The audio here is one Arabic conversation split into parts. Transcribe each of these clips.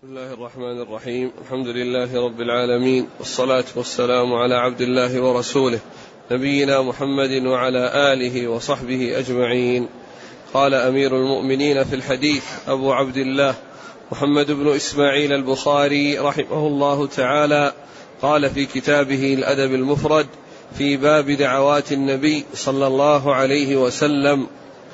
بسم الله الرحمن الرحيم. الحمد لله رب العالمين، والصلاة والسلام على عبد الله ورسوله نبينا محمد وعلى آله وصحبه أجمعين. قال أمير المؤمنين في الحديث أبو عبد الله محمد بن إسماعيل البخاري رحمه الله تعالى قال في كتابه الأدب المفرد في باب دعوات النبي صلى الله عليه وسلم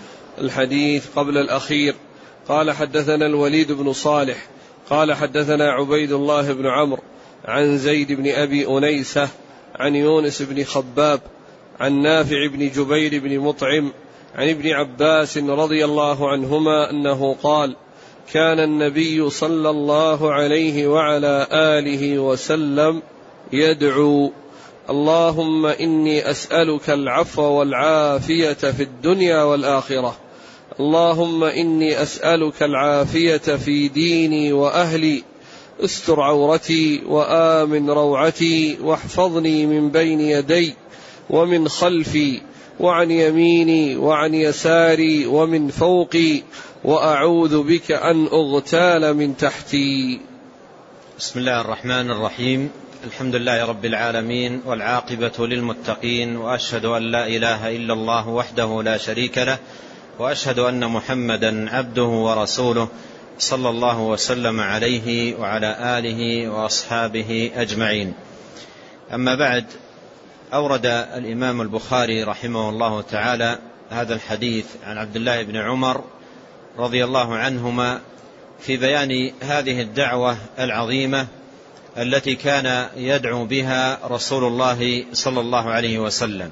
الحديث قبل الأخير: قال حدثنا الوليد بن صالح قال حدثنا عبيد الله بن عمرو عن زيد بن أبي أنيسة عن يونس بن خباب عن نافع بن جبير بن مطعم عن ابن عباس رضي الله عنهما أنه قال: كان النبي صلى الله عليه وعلى آله وسلم يدعو: اللهم إني أسألك العفو والعافية في الدنيا والآخرة، اللهم إني أسألك العافية في ديني وأهلي، استر عورتي وآمن روعتي، واحفظني من بين يدي ومن خلفي وعن يميني وعن يساري ومن فوقي، وأعوذ بك أن أغتال من تحتي. بسم الله الرحمن الرحيم. الحمد لله رب العالمين، والعاقبة للمتقين، وأشهد أن لا إله إلا الله وحده لا شريك له، وأشهد أن محمدا عبده ورسوله صلى الله وسلم عليه وعلى آله وأصحابه أجمعين. أما بعد، أورد الإمام البخاري رحمه الله تعالى هذا الحديث عن عبد الله بن عمر رضي الله عنهما في بيان هذه الدعوة العظيمة التي كان يدعو بها رسول الله صلى الله عليه وسلم.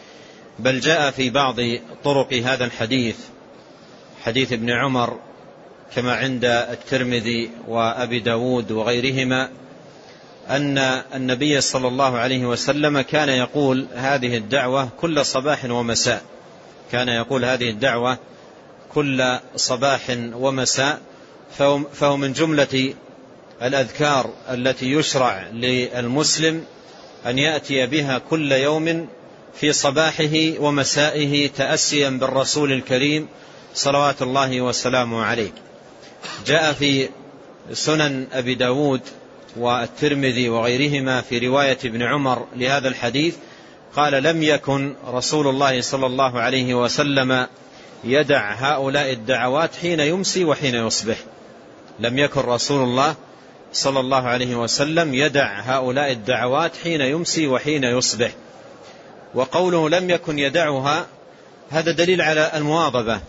بل جاء في بعض طرق هذا الحديث، حديث ابن عمر، كما عند الترمذي وأبي داود وغيرهما، أن النبي صلى الله عليه وسلم كان يقول هذه الدعوة كل صباح ومساء، كان يقول هذه الدعوة كل صباح ومساء، فهو من جملة الأذكار التي يشرع للمسلم أن يأتي بها كل يوم في صباحه ومسائه، تأسيا بالرسول الكريم صلوات الله وسلامه عليه. جاء في سنن أبي داود والترمذي وغيرهما في رواية ابن عمر لهذا الحديث قال: لم يكن رسول الله صلى الله عليه وسلم يدع هؤلاء الدعوات حين يمسي وحين يصبح. لم يكن رسول الله صلى الله عليه وسلم يدع هؤلاء الدعوات حين يمسي وحين يصبح. وقوله لم يكن يدعها هذا دليل على المواظبة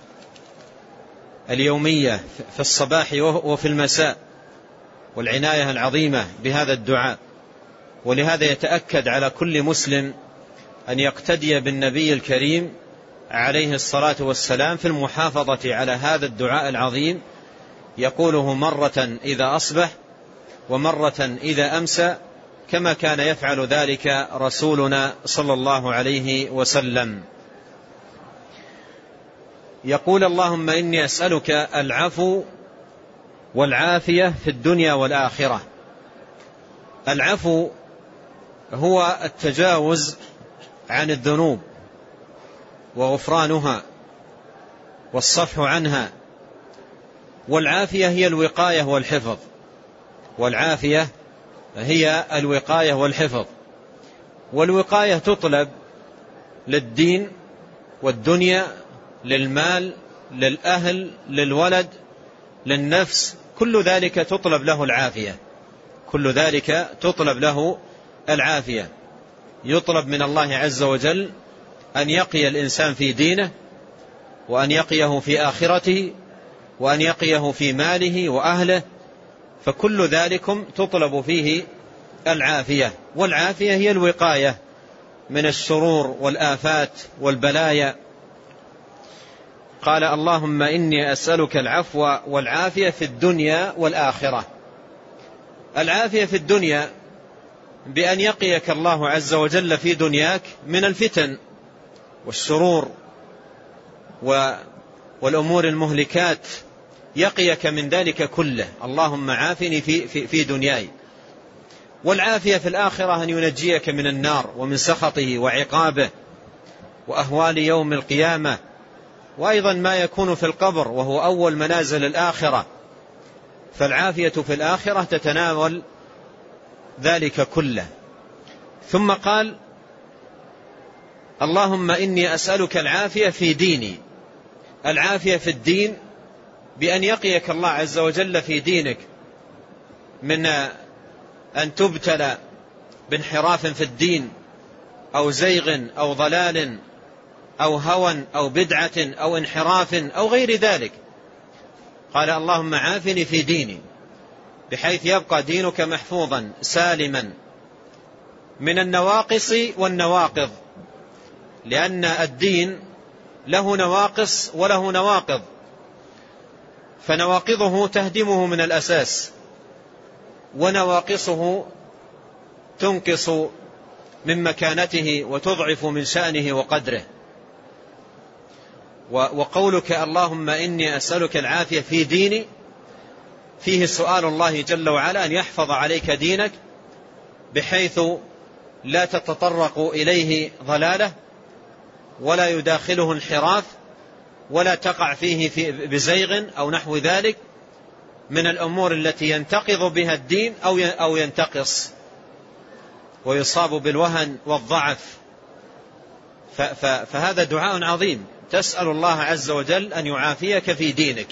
اليومية في الصباح وفي المساء، والعناية العظيمة بهذا الدعاء. ولهذا يتأكد على كل مسلم أن يقتدي بالنبي الكريم عليه الصلاة والسلام في المحافظة على هذا الدعاء العظيم، يقوله مرة إذا أصبح ومرة إذا أمسى، كما كان يفعل ذلك رسولنا صلى الله عليه وسلم. يقول: اللهم إني أسألك العفو والعافية في الدنيا والآخرة. العفو هو التجاوز عن الذنوب وغفرانها والصفح عنها، والعافية هي الوقاية والحفظ. والعافية هي الوقاية والحفظ. والوقاية تطلب للدين والدنيا، للمال، للأهل، للولد، للنفس، كل ذلك تطلب له العافية، كل ذلك تطلب له العافية. يطلب من الله عز وجل أن يقي الإنسان في دينه، وأن يقيه في آخرته، وأن يقيه في ماله وأهله، فكل ذلكم تطلب فيه العافية. والعافية هي الوقاية من الشرور والآفات والبلايا. قال: اللهم إني أسألك العفو والعافية في الدنيا والآخرة. العافية في الدنيا بأن يقيك الله عز وجل في دنياك من الفتن والشرور والأمور المهلكات، يقيك من ذلك كله. اللهم عافني في دنياي. والعافية في الآخرة أن ينجيك من النار ومن سخطه وعقابه وأهوال يوم القيامة، وأيضا ما يكون في القبر وهو أول منازل الآخرة، فالعافية في الآخرة تتناول ذلك كله. ثم قال: اللهم إني أسألك العافية في ديني. العافية في الدين بأن يقيك الله عز وجل في دينك من أن تبتلى بانحراف في الدين أو زيغ أو ضلال أو هوى أو بدعة أو انحراف أو غير ذلك. قال: اللهم عافني في ديني، بحيث يبقى دينك محفوظا سالما من النواقص والنواقض، لأن الدين له نواقص وله نواقض، فنواقضه تهدمه من الأساس، ونواقصه تنقص من مكانته وتضعف من شأنه وقدره. وقولك اللهم إني أسألك العافية في ديني فيه سؤال الله جل وعلا أن يحفظ عليك دينك بحيث لا تتطرق إليه ضلاله ولا يداخله انحراف ولا تقع فيه بزيغ أو نحو ذلك من الأمور التي ينتقض بها الدين أو ينتقص ويصاب بالوهن والضعف. فهذا دعاء عظيم، تسأل الله عز وجل أن يعافيك في دينك،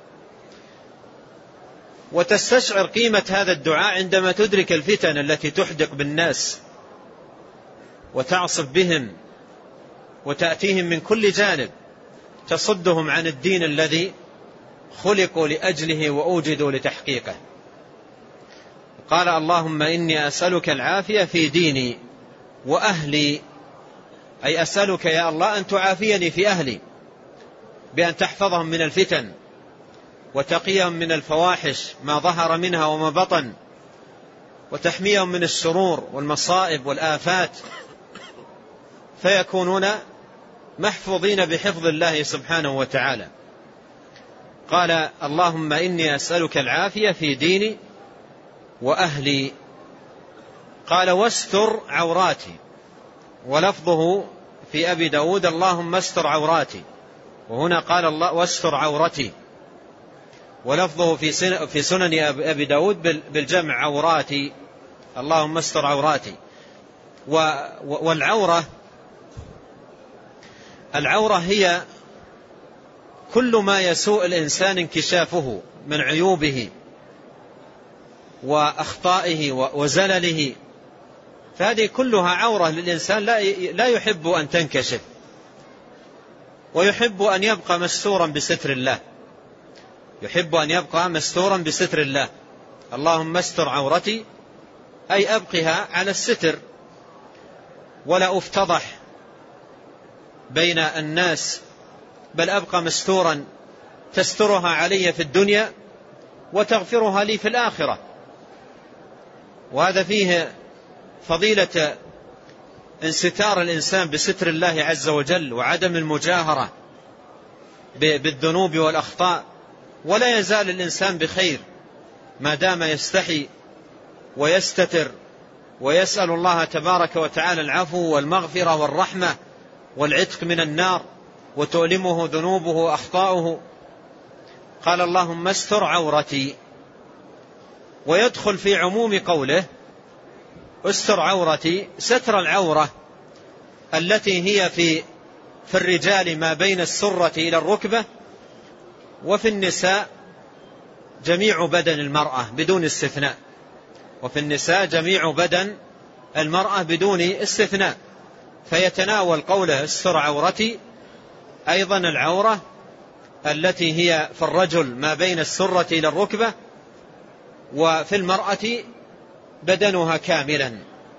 وتستشعر قيمة هذا الدعاء عندما تدرك الفتن التي تحدق بالناس وتعصف بهم وتأتيهم من كل جانب تصدهم عن الدين الذي خلقوا لأجله وأوجدوا لتحقيقه. قال: اللهم إني أسألك العافية في ديني وأهلي، أي أسألك يا الله أن تعافيني في أهلي، بأن تحفظهم من الفتن وتقيهم من الفواحش ما ظهر منها وما بطن، وتحميهم من الشرور والمصائب والآفات، فيكونون محفوظين بحفظ الله سبحانه وتعالى. قال: اللهم إني أسألك العافية في ديني وأهلي. قال: واستر عوراتي، ولفظه في أبي داود اللهم استر عوراتي، وهنا قال الله واستر عورتي، ولفظه في سنن أبي داود بالجمع عوراتي، اللهم استر عوراتي. والعورة هي كل ما يسوء الإنسان انكشافه من عيوبه وأخطائه وزلله، فهذه كلها عورة للإنسان لا يحب أن تنكشف، ويحب أن يبقى مستورا بستر الله، يحب أن يبقى مستورا بستر الله. اللهم استر عورتي أي أبقها على الستر ولا أفتضح بين الناس، بل أبقى مستورا تسترها علي في الدنيا وتغفرها لي في الآخرة. وهذا فيه فضيلة انستار الإنسان بستر الله عز وجل وعدم المجاهرة بالذنوب والأخطاء، ولا يزال الإنسان بخير ما دام يستحي ويستتر ويسأل الله تبارك وتعالى العفو والمغفرة والرحمة والعتق من النار وتؤلمه ذنوبه وأخطاؤه. قال: اللهم استر عورتي، ويدخل في عموم قوله استر عورتي ستر العورة التي هي في الرجال ما بين السرة إلى الركبة، وفي النساء جميع بدن المرأة بدون استثناء، وفي النساء جميع بدن المرأة بدون استثناء، فيتناول قوله استر عورتي أيضا العورة التي هي في الرجل ما بين السرة إلى الركبة، وفي المرأة بدنها كاملا.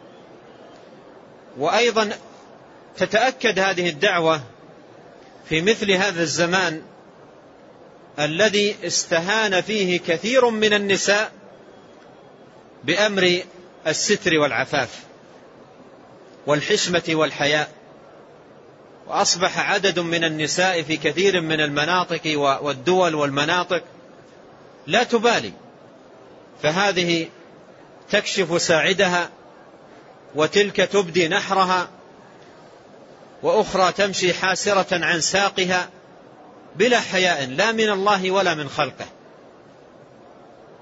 وأيضا تتأكد هذه الدعوة في مثل هذا الزمان الذي استهان فيه كثير من النساء بأمر الستر والعفاف والحشمة والحياء، وأصبح عدد من النساء في كثير من المناطق والدول والمناطق لا تبالي، فهذه تكشف ساعدها وتلك تبدي نحرها، وأخرى تمشي حاسرة عن ساقها بلا حياء لا من الله ولا من خلقه.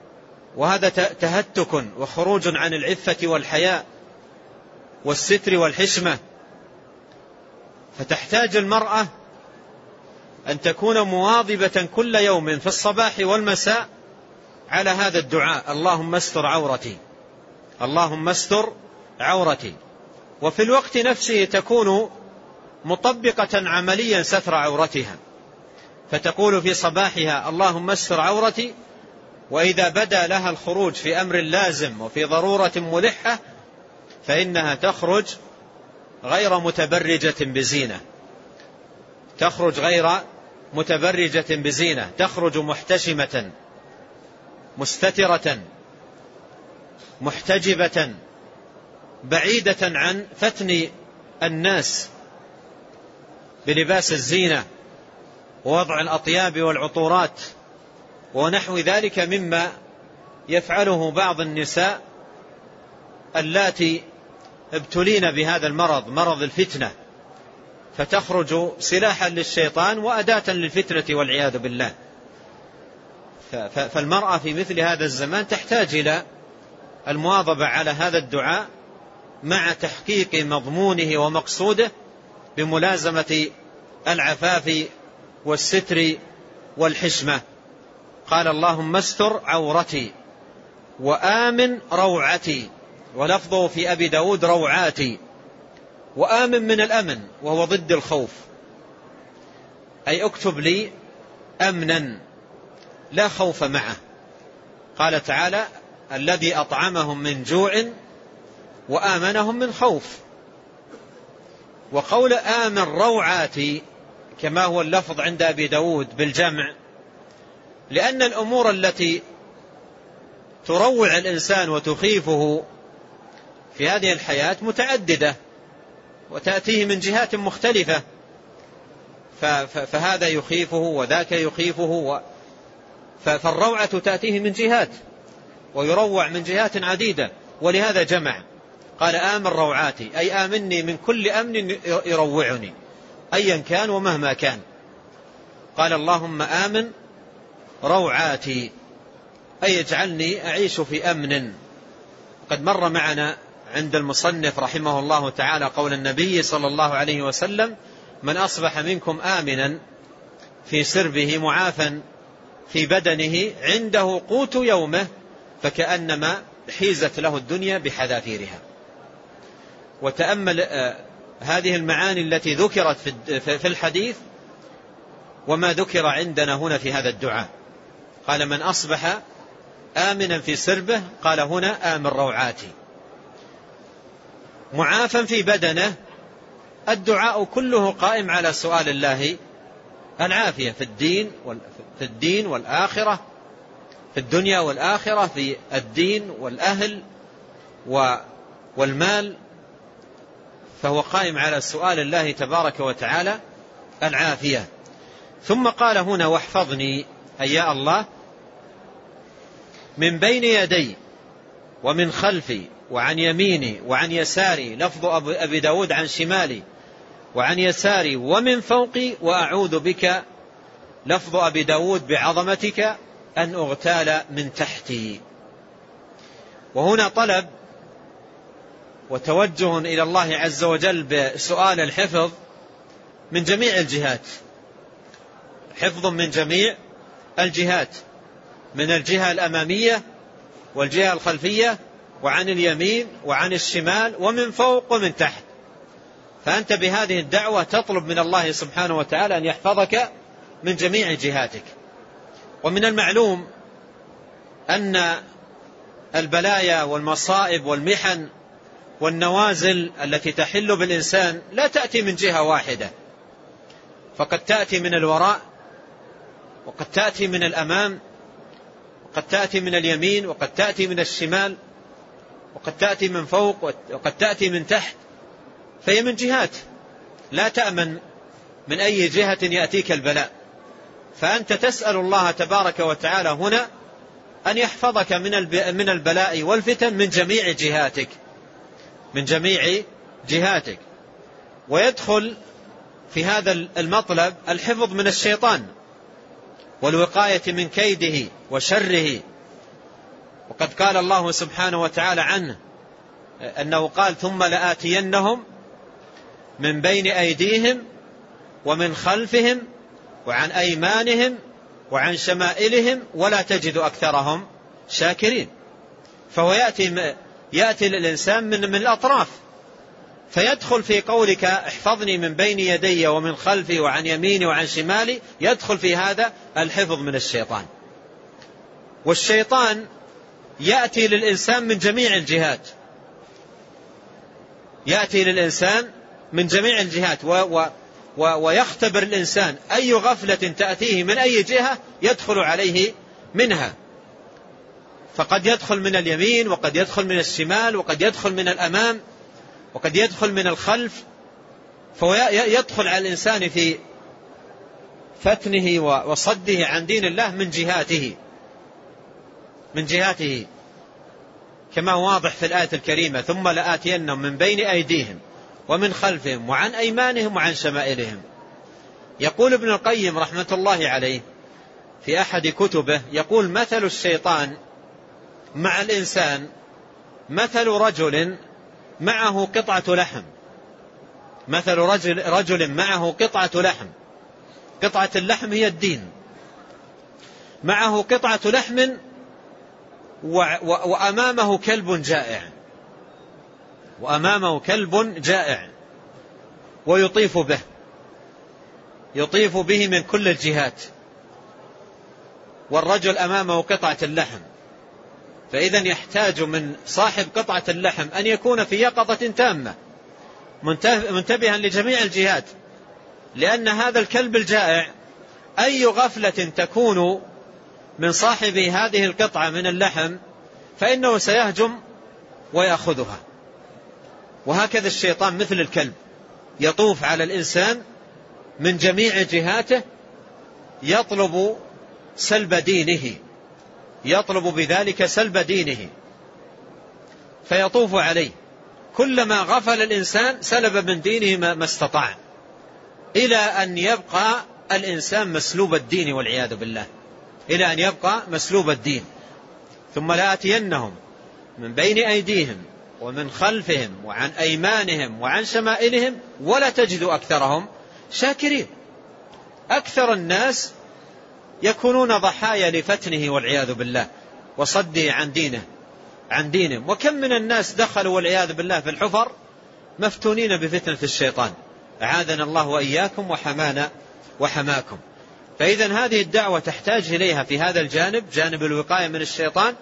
وهذا تهتك وخروج عن العفة والحياء والستر والحشمة. فتحتاج المرأة أن تكون مواظبة كل يوم في الصباح والمساء على هذا الدعاء: اللهم استر عورتي، اللهم استر عورتي. وفي الوقت نفسه تكون مطبقة عمليا ستر عورتها، فتقول في صباحها: اللهم استر عورتي، وإذا بدا لها الخروج في أمر لازم وفي ضرورة ملحة فإنها تخرج غير متبرجة بزينة، تخرج غير متبرجة بزينة، تخرج محتشمة مستترة محتجبة بعيدة عن فتن الناس بلباس الزينة ووضع الأطياب والعطورات ونحو ذلك مما يفعله بعض النساء اللاتي ابتلين بهذا المرض، مرض الفتنة، فتخرج سلاحا للشيطان وأداة للفتنة والعياذ بالله. فالمرأة في مثل هذا الزمان تحتاج إلى المواظبة على هذا الدعاء مع تحقيق مضمونه ومقصوده بملازمة العفاف والستر والحشمة. قال: اللهم استر عورتي وآمن روعتي، ولفظه في أبي داود روعاتي. وآمن من الأمن وهو ضد الخوف، أي اكتب لي أمنا لا خوف معه. قال تعالى: الذي أطعمهم من جوع وآمنهم من خوف. وقول آمن روعاتي كما هو اللفظ عند أبي داود بالجمع، لأن الأمور التي تروع الإنسان وتخيفه في هذه الحياة متعددة وتأتيه من جهات مختلفة، فهذا يخيفه وذاك يخيفه، فالروعة تأتيه من جهات ويروع من جهات عديدة، ولهذا جمع. قال: آمن روعاتي، أي آمني من كل أمن يروعني أيا كان ومهما كان. قال: اللهم آمن روعاتي، أي اجعلني أعيش في أمن. قد مر معنا عند المصنف رحمه الله تعالى قول النبي صلى الله عليه وسلم: من أصبح منكم آمنا في سربه معافا في بدنه عنده قوت يومه فكأنما حيزت له الدنيا بحذافيرها. وتأمل هذه المعاني التي ذكرت في الحديث وما ذكر عندنا هنا في هذا الدعاء. قال: من أصبح آمنا في سربه، قال هنا: آمن روعاتي. معافا في بدنه، الدعاء كله قائم على سؤال الله العافية في الدين والآخرة، في الدنيا والآخرة، في الدين والأهل والمال، فهو قائم على سؤال الله تبارك وتعالى العافية. ثم قال هنا: واحفظني، أي يا الله، من بين يدي ومن خلفي وعن يميني وعن يساري، لفظ أبي داود عن شمالي وعن يساري ومن فوقي، وأعوذ بك، لفظ أبي داود بعظمتك، أن أغتال من تحتي. وهنا طلب وتوجه إلى الله عز وجل بسؤال الحفظ من جميع الجهات، حفظ من جميع الجهات، من الجهة الأمامية والجهة الخلفية وعن اليمين وعن الشمال ومن فوق ومن تحت. فأنت بهذه الدعوة تطلب من الله سبحانه وتعالى أن يحفظك من جميع جهاتك. ومن المعلوم أن البلايا والمصائب والمحن والنوازل التي تحل بالإنسان لا تأتي من جهة واحدة، فقد تأتي من الوراء، وقد تأتي من الأمام، وقد تأتي من اليمين، وقد تأتي من الشمال، وقد تأتي من فوق، وقد تأتي من تحت، فهي من جهات، لا تأمن من أي جهة يأتيك البلاء. فأنت تسأل الله تبارك وتعالى هنا أن يحفظك من البلاء والفتن من جميع جهاتك، من جميع جهاتك. ويدخل في هذا المطلب الحفظ من الشيطان والوقاية من كيده وشره وقد قال الله سبحانه وتعالى عنه أنه قال ثم لآتينهم من بين أيديهم ومن خلفهم وعن أيمانهم وعن شمائلهم ولا تجد أكثرهم شاكرين. فهو يأتي للإنسان من الأطراف، فيدخل في قولك احفظني من بين يدي ومن خلفي وعن يميني وعن شمالي، يدخل في هذا الحفظ من الشيطان. والشيطان يأتي للإنسان من جميع الجهات، يأتي للإنسان من جميع الجهات ويختبر الإنسان أي غفلة تأتيه من أي جهة يدخل عليه منها. فقد يدخل من اليمين وقد يدخل من الشمال وقد يدخل من الأمام وقد يدخل من الخلف، فيدخل على الإنسان في فتنه وصده عن دين الله من جهاته كما واضح في الآية الكريمة ثم لآتينهم من بين أيديهم ومن خلفهم وعن أيمانهم وعن شمائلهم. يقول ابن القيم رحمة الله عليه في أحد كتبه، يقول مثل الشيطان مع الإنسان مثل رجل معه قطعة لحم، مثل رجل معه قطعة لحم، قطعة اللحم هي الدين، معه قطعة لحم وأمامه كلب جائع، وأمامه كلب جائع ويطيف به، يطيف به من كل الجهات، والرجل أمامه قطعة اللحم. فإذا يحتاج من صاحب قطعة اللحم أن يكون في يقظة تامة منتبها لجميع الجهات، لأن هذا الكلب الجائع أي غفلة تكون من صاحب هذه القطعة من اللحم فإنه سيهجم ويأخذها. وهكذا الشيطان مثل الكلب يطوف على الإنسان من جميع جهاته، يطلب سلب دينه، يطلب بذلك سلب دينه، فيطوف عليه. كلما غفل الإنسان سلب من دينه ما استطاع، إلى أن يبقى الإنسان مسلوب الدين والعياذ بالله، إلى أن يبقى مسلوب الدين. ثم لآتينهم من بين أيديهم ومن خلفهم وعن أيمانهم وعن شمائلهم ولا تجد أكثرهم شاكرين. أكثر الناس يكونون ضحايا لفتنه والعياذ بالله وصده عن دينهم. وكم من الناس دخلوا والعياذ بالله في الحفر مفتونين بفتنة الشيطان، أعاذنا الله وإياكم وحمانا وحماكم. فإذا هذه الدعوة تحتاج إليها في هذا الجانب، جانب الوقاية من الشيطان،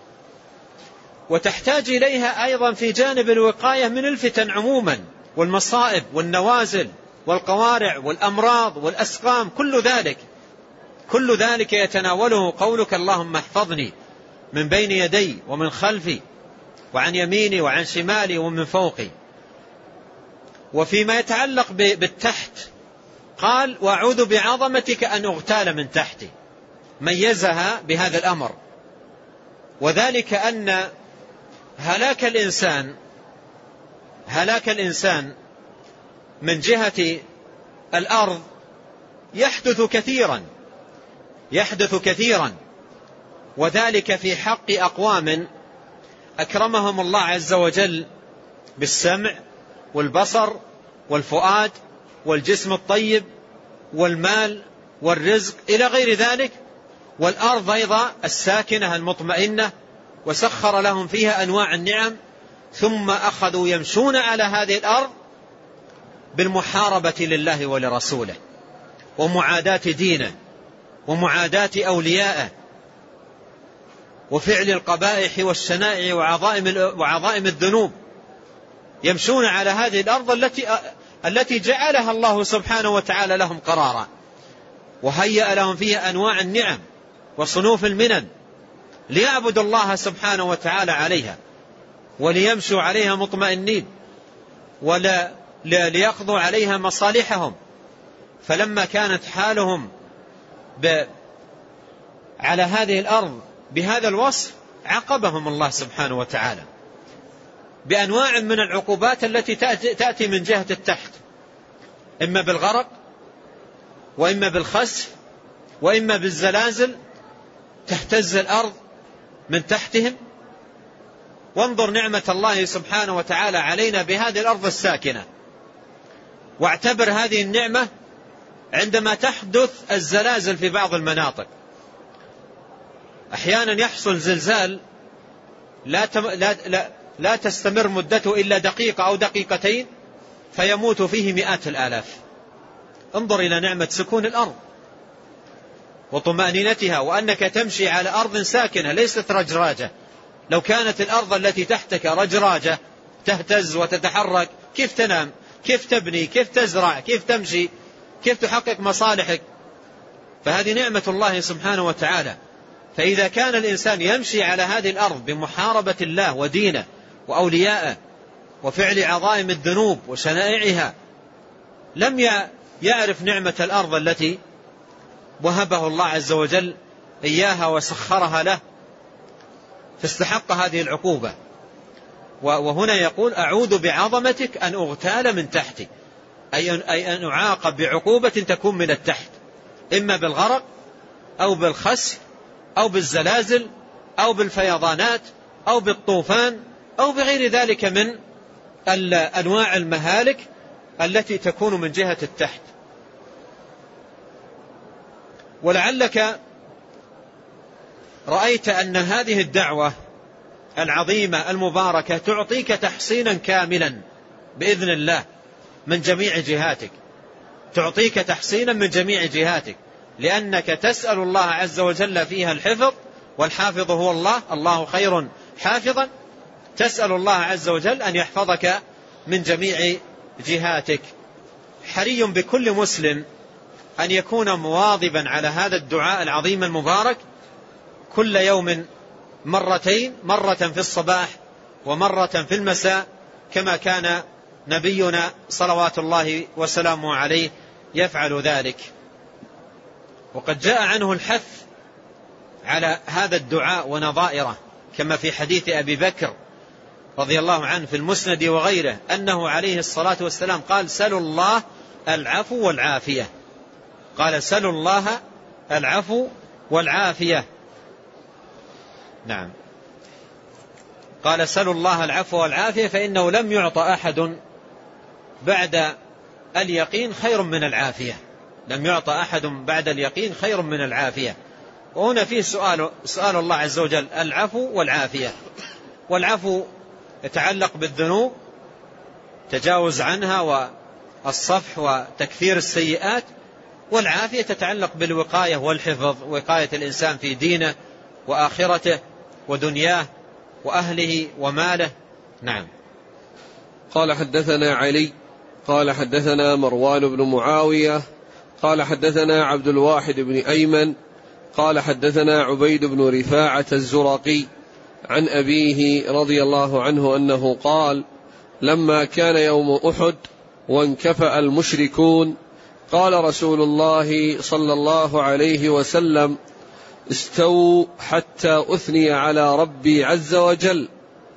وتحتاج إليها أيضا في جانب الوقاية من الفتن عموما والمصائب والنوازل والقوارع والأمراض والأسقام. كل ذلك يتناوله قولك اللهم احفظني من بين يدي ومن خلفي وعن يميني وعن شمالي ومن فوقي. وفيما يتعلق بالتحت قال وأعوذ بعظمتك أن أغتال من تحتي، ميزها بهذا الأمر، وذلك أن هلاك من جهة الأرض يحدث كثيرا، وذلك في حق أقوام أكرمهم الله عز وجل بالسمع والبصر والفؤاد والجسم الطيب والمال والرزق إلى غير ذلك، والأرض أيضا الساكنة المطمئنة، وسخر لهم فيها أنواع النعم، ثم أخذوا يمشون على هذه الأرض بالمحاربة لله ولرسوله ومعاداة دينه ومعاداة أوليائه وفعل القبائح والشنائع وعظائم الذنوب. يمشون على هذه الأرض التي جعلها الله سبحانه وتعالى لهم قرارا، وهيأ لهم فيها أنواع النعم وصنوف المنن، ليعبدوا الله سبحانه وتعالى عليها وليمشوا عليها مطمئنين ولا ليقضوا عليها مصالحهم. فلما كانت حالهم على هذه الأرض بهذا الوصف عاقبهم الله سبحانه وتعالى بأنواع من العقوبات التي تأتي من جهة التحت، إما بالغرق وإما بالخسف وإما بالزلازل، تهتز الأرض من تحتهم. وانظر نعمة الله سبحانه وتعالى علينا بهذه الأرض الساكنة، واعتبر هذه النعمة عندما تحدث الزلازل في بعض المناطق. أحيانا يحصل زلزال لا تستمر مدته إلا دقيقة أو دقيقتين فيموت فيه مئات الآلاف. انظر إلى نعمة سكون الأرض وطمأنينتها، وأنك تمشي على أرض ساكنة ليست رجراجة. لو كانت الأرض التي تحتك رجراجة تهتز وتتحرك، كيف تنام؟ كيف تبني؟ كيف تزرع؟ كيف تمشي؟ كيف تحقق مصالحك؟ فهذه نعمة الله سبحانه وتعالى. فإذا كان الإنسان يمشي على هذه الأرض بمحاربة الله ودينه وأولياءه وفعل عظائم الذنوب وشنائعها، لم يعرف نعمة الأرض التي وهبه الله عز وجل إياها وسخرها له، فاستحق هذه العقوبة. وهنا يقول: أعوذ بعظمتك أن أغتال من تحتي، أي أن أعاقب بعقوبة تكون من التحت، إما بالغرق أو بالخسف أو بالزلازل أو بالفيضانات أو بالطوفان أو بغير ذلك من أنواع المهالك التي تكون من جهة التحت. ولعلك رأيت أن هذه الدعوة العظيمة المباركة تعطيك تحصينا كاملا بإذن الله من جميع جهاتك، تعطيك تحصينا من جميع جهاتك، لأنك تسأل الله عز وجل فيها الحفظ، والحافظ هو الله، الله خير حافظا. تسأل الله عز وجل أن يحفظك من جميع جهاتك. حري بكل مسلم أن يكون مواظبا على هذا الدعاء العظيم المبارك كل يوم مرتين، مرة في الصباح ومرة في المساء، كما كان نبينا صلوات الله وسلامه عليه يفعل ذلك. وقد جاء عنه الحث على هذا الدعاء ونظائره، كما في حديث أبي بكر رضي الله عنه في المسند وغيره، أنه عليه الصلاة والسلام قال: سلوا الله العفو والعافية. قال: سلوا الله العفو والعافية. نعم، قال: سلوا الله العفو والعافية، فإنه لم يعطى أحد بعد اليقين خير من العافية. لم يعطى أحد بعد اليقين خير من العافية. وهنا فيه سؤال الله عز وجل العفو والعافية. والعفو يتعلق بالذنوب، تجاوز عنها والصفح وتكثير السيئات، والعافية تتعلق بالوقاية والحفظ، وقاية الإنسان في دينه وآخرته ودنياه وأهله وماله. نعم. قال: حدثنا علي قال: حدثنا مروان بن معاوية قال: حدثنا عبد الواحد بن أيمن قال: حدثنا عبيد بن رفاعة الزرقي عن أبيه رضي الله عنه أنه قال: لما كان يوم أحد وانكفأ المشركون قال رسول الله صلى الله عليه وسلم: استووا حتى أثني على ربي عز وجل،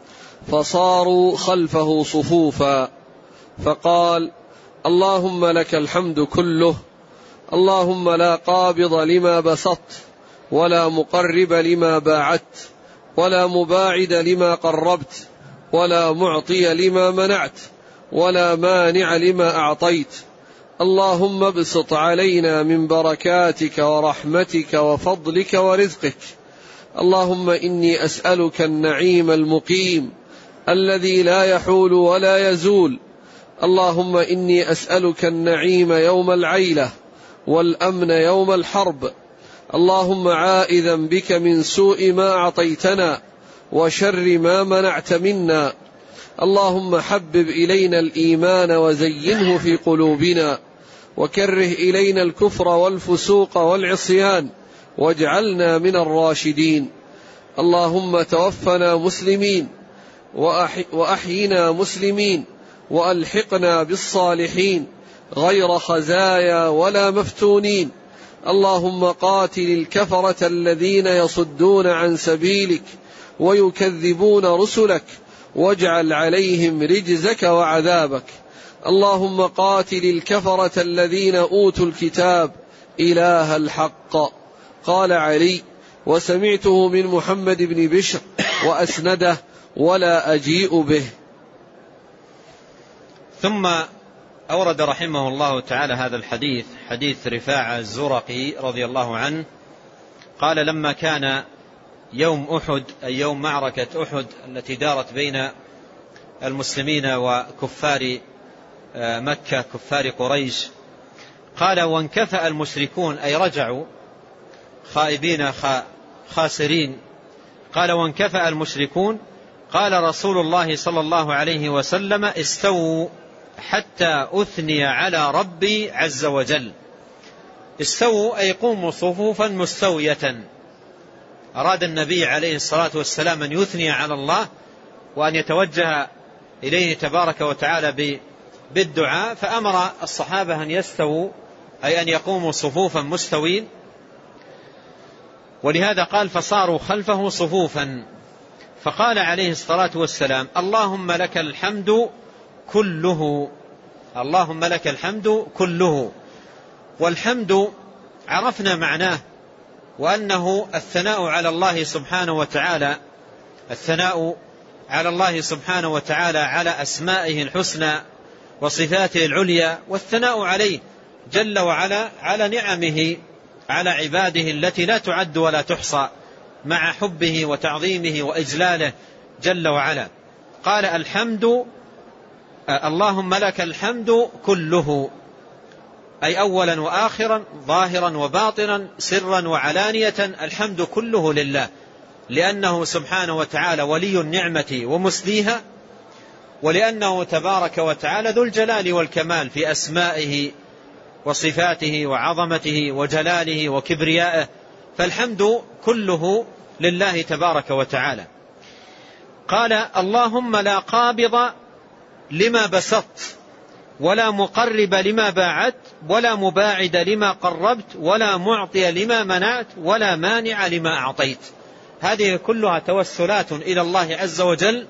فصاروا خلفه صفوفا، فقال: اللهم لك الحمد كله، اللهم لا قابض لما بسطت ولا مقرب لما باعدت ولا مباعد لما قربت ولا معطي لما منعت ولا مانع لما أعطيت. اللهم ابسط علينا من بركاتك ورحمتك وفضلك ورزقك. اللهم إني أسألك النعيم المقيم الذي لا يحول ولا يزول. اللهم إني أسألك النعيم يوم العيلة والأمن يوم الحرب. اللهم عائذا بك من سوء ما أعطيتنا وشر ما منعت منا. اللهم حبب إلينا الإيمان وزينه في قلوبنا، وكره إلينا الكفر والفسوق والعصيان، واجعلنا من الراشدين. اللهم توفنا مسلمين وأحينا مسلمين، وألحقنا بالصالحين غير خزايا ولا مفتونين. اللهم قاتل الكفرة الذين يصدون عن سبيلك ويكذبون رسلك، واجعل عليهم رجزك وعذابك. اللهم قاتل الكفرة الذين أوتوا الكتاب إله الحق. قال علي: وسمعته من محمد بن بشر وأسنده ولا أجيء به. ثم أورد رحمه الله تعالى هذا الحديث، حديث رفاعة الزرقي رضي الله عنه، قال لما كان يوم أحد أي يوم معركة أحد التي دارت بين المسلمين وكفار مكة كفار قريش، قال وانكفأ المشركون أي رجعوا خائبين خاسرين، قال وانكفأ المشركون، قال رسول الله صلى الله عليه وسلم استووا حتى أثني على ربي عز وجل. استووا أي قوموا صفوفا مستوية. أراد النبي عليه الصلاة والسلام أن يثني على الله وأن يتوجه إليه تبارك وتعالى بالدعاء، فأمر الصحابة أن يستووا أي أن يقوموا صفوفا مستوين، ولهذا قال فصاروا خلفه صفوفا. فقال عليه الصلاة والسلام اللهم لك الحمد كله، اللهم لك الحمد كله. والحمد عرفنا معناه، وأنه الثناء على الله سبحانه وتعالى، الثناء على الله سبحانه وتعالى على أسمائه الحسنى وصفاته العليا، والثناء عليه جل وعلا على نعمه على عباده التي لا تعد ولا تحصى، مع حبه وتعظيمه وإجلاله جل وعلا. قال الحمد اللهم لك الحمد كله، أي أولا وآخرا ظاهرا وباطنا سرا وعلانية، الحمد كله لله، لأنه سبحانه وتعالى ولي النعمة ومسديها، ولأنه تبارك وتعالى ذو الجلال والكمال في أسمائه وصفاته وعظمته وجلاله وكبريائه، فالحمد كله لله تبارك وتعالى. قال اللهم لا قابض لما بسطت ولا مقرب لما باعدت ولا مباعد لما قربت ولا معطي لما منعت ولا مانع لما أعطيت. هذه كلها توسلات إلى الله عز وجل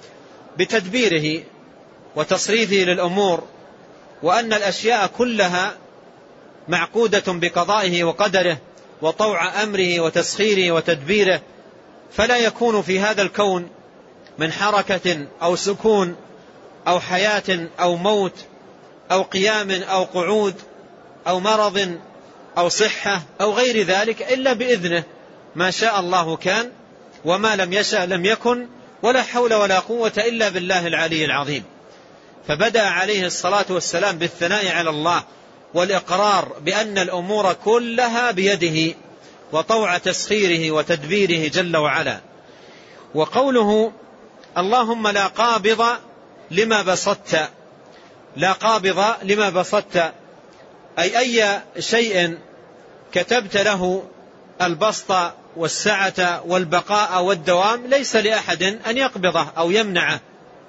بتدبيره وتصريفه للأمور، وأن الأشياء كلها معقودة بقضائه وقدره وطوع أمره وتسخيره وتدبيره، فلا يكون في هذا الكون من حركة أو سكون أو حياة أو موت أو قيام أو قعود أو مرض أو صحة أو غير ذلك إلا بإذنه، ما شاء الله كان وما لم يشأ لم يكن، ولا حول ولا قوة إلا بالله العلي العظيم. فبدأ عليه الصلاة والسلام بالثناء على الله والإقرار بأن الأمور كلها بيده وطوع تسخيره وتدبيره جل وعلا. وقوله اللهم لا قابض لما بسطت، لا قابض لما بسطت أي شيء كتبت له البسط والسعة والبقاء والدوام ليس لأحد أن يقبضه أو يمنعه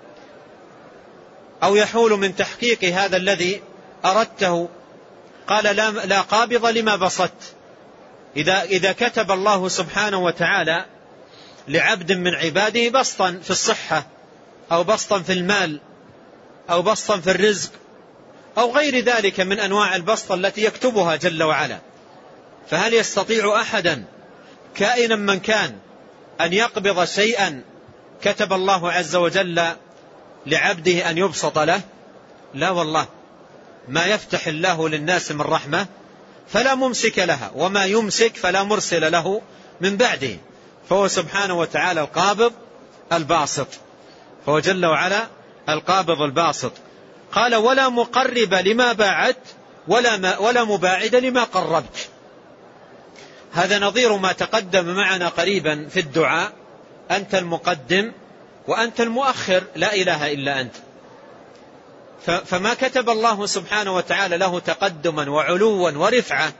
أو يحول من تحقيق هذا الذي أردته. قال لا قابض لما بسطت. إذا كتب الله سبحانه وتعالى لعبد من عباده بسطا في الصحة أو بسطا في المال أو بسطا في الرزق أو غير ذلك من أنواع البسط التي يكتبها جل وعلا، فهل يستطيع أحدا كائنا من كان أن يقبض شيئا كتب الله عز وجل لعبده أن يبسط له؟ لا والله، ما يفتح الله للناس من رحمة فلا ممسك لها، وما يمسك فلا مرسل له من بعده، فهو سبحانه وتعالى القابض الباسط، فهو جل وعلا القابض الباسط. قال ولا مقرب لما باعدت ولا مباعد لما قربت. هذا نظير ما تقدم معنا قريبا في الدعاء، أنت المقدم وأنت المؤخر لا إله إلا أنت. فما كتب الله سبحانه وتعالى له تقدما وعلوا ورفعة،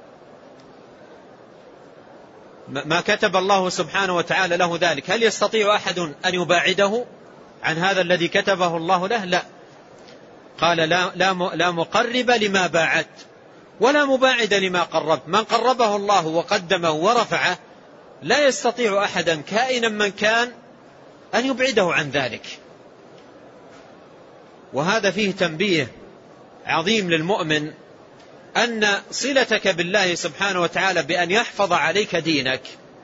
ما كتب الله سبحانه وتعالى له ذلك، هل يستطيع أحد أن يباعده عن هذا الذي كتبه الله له؟ لا. قال لا مقرب لما باعدت ولا مباعد لما قربت. من قربه الله وقدمه ورفعه لا يستطيع أحدا كائنا من كان أن يبعده عن ذلك. وهذا فيه تنبيه عظيم للمؤمن، أن صلتك بالله سبحانه وتعالى بأن يحفظ عليك دينك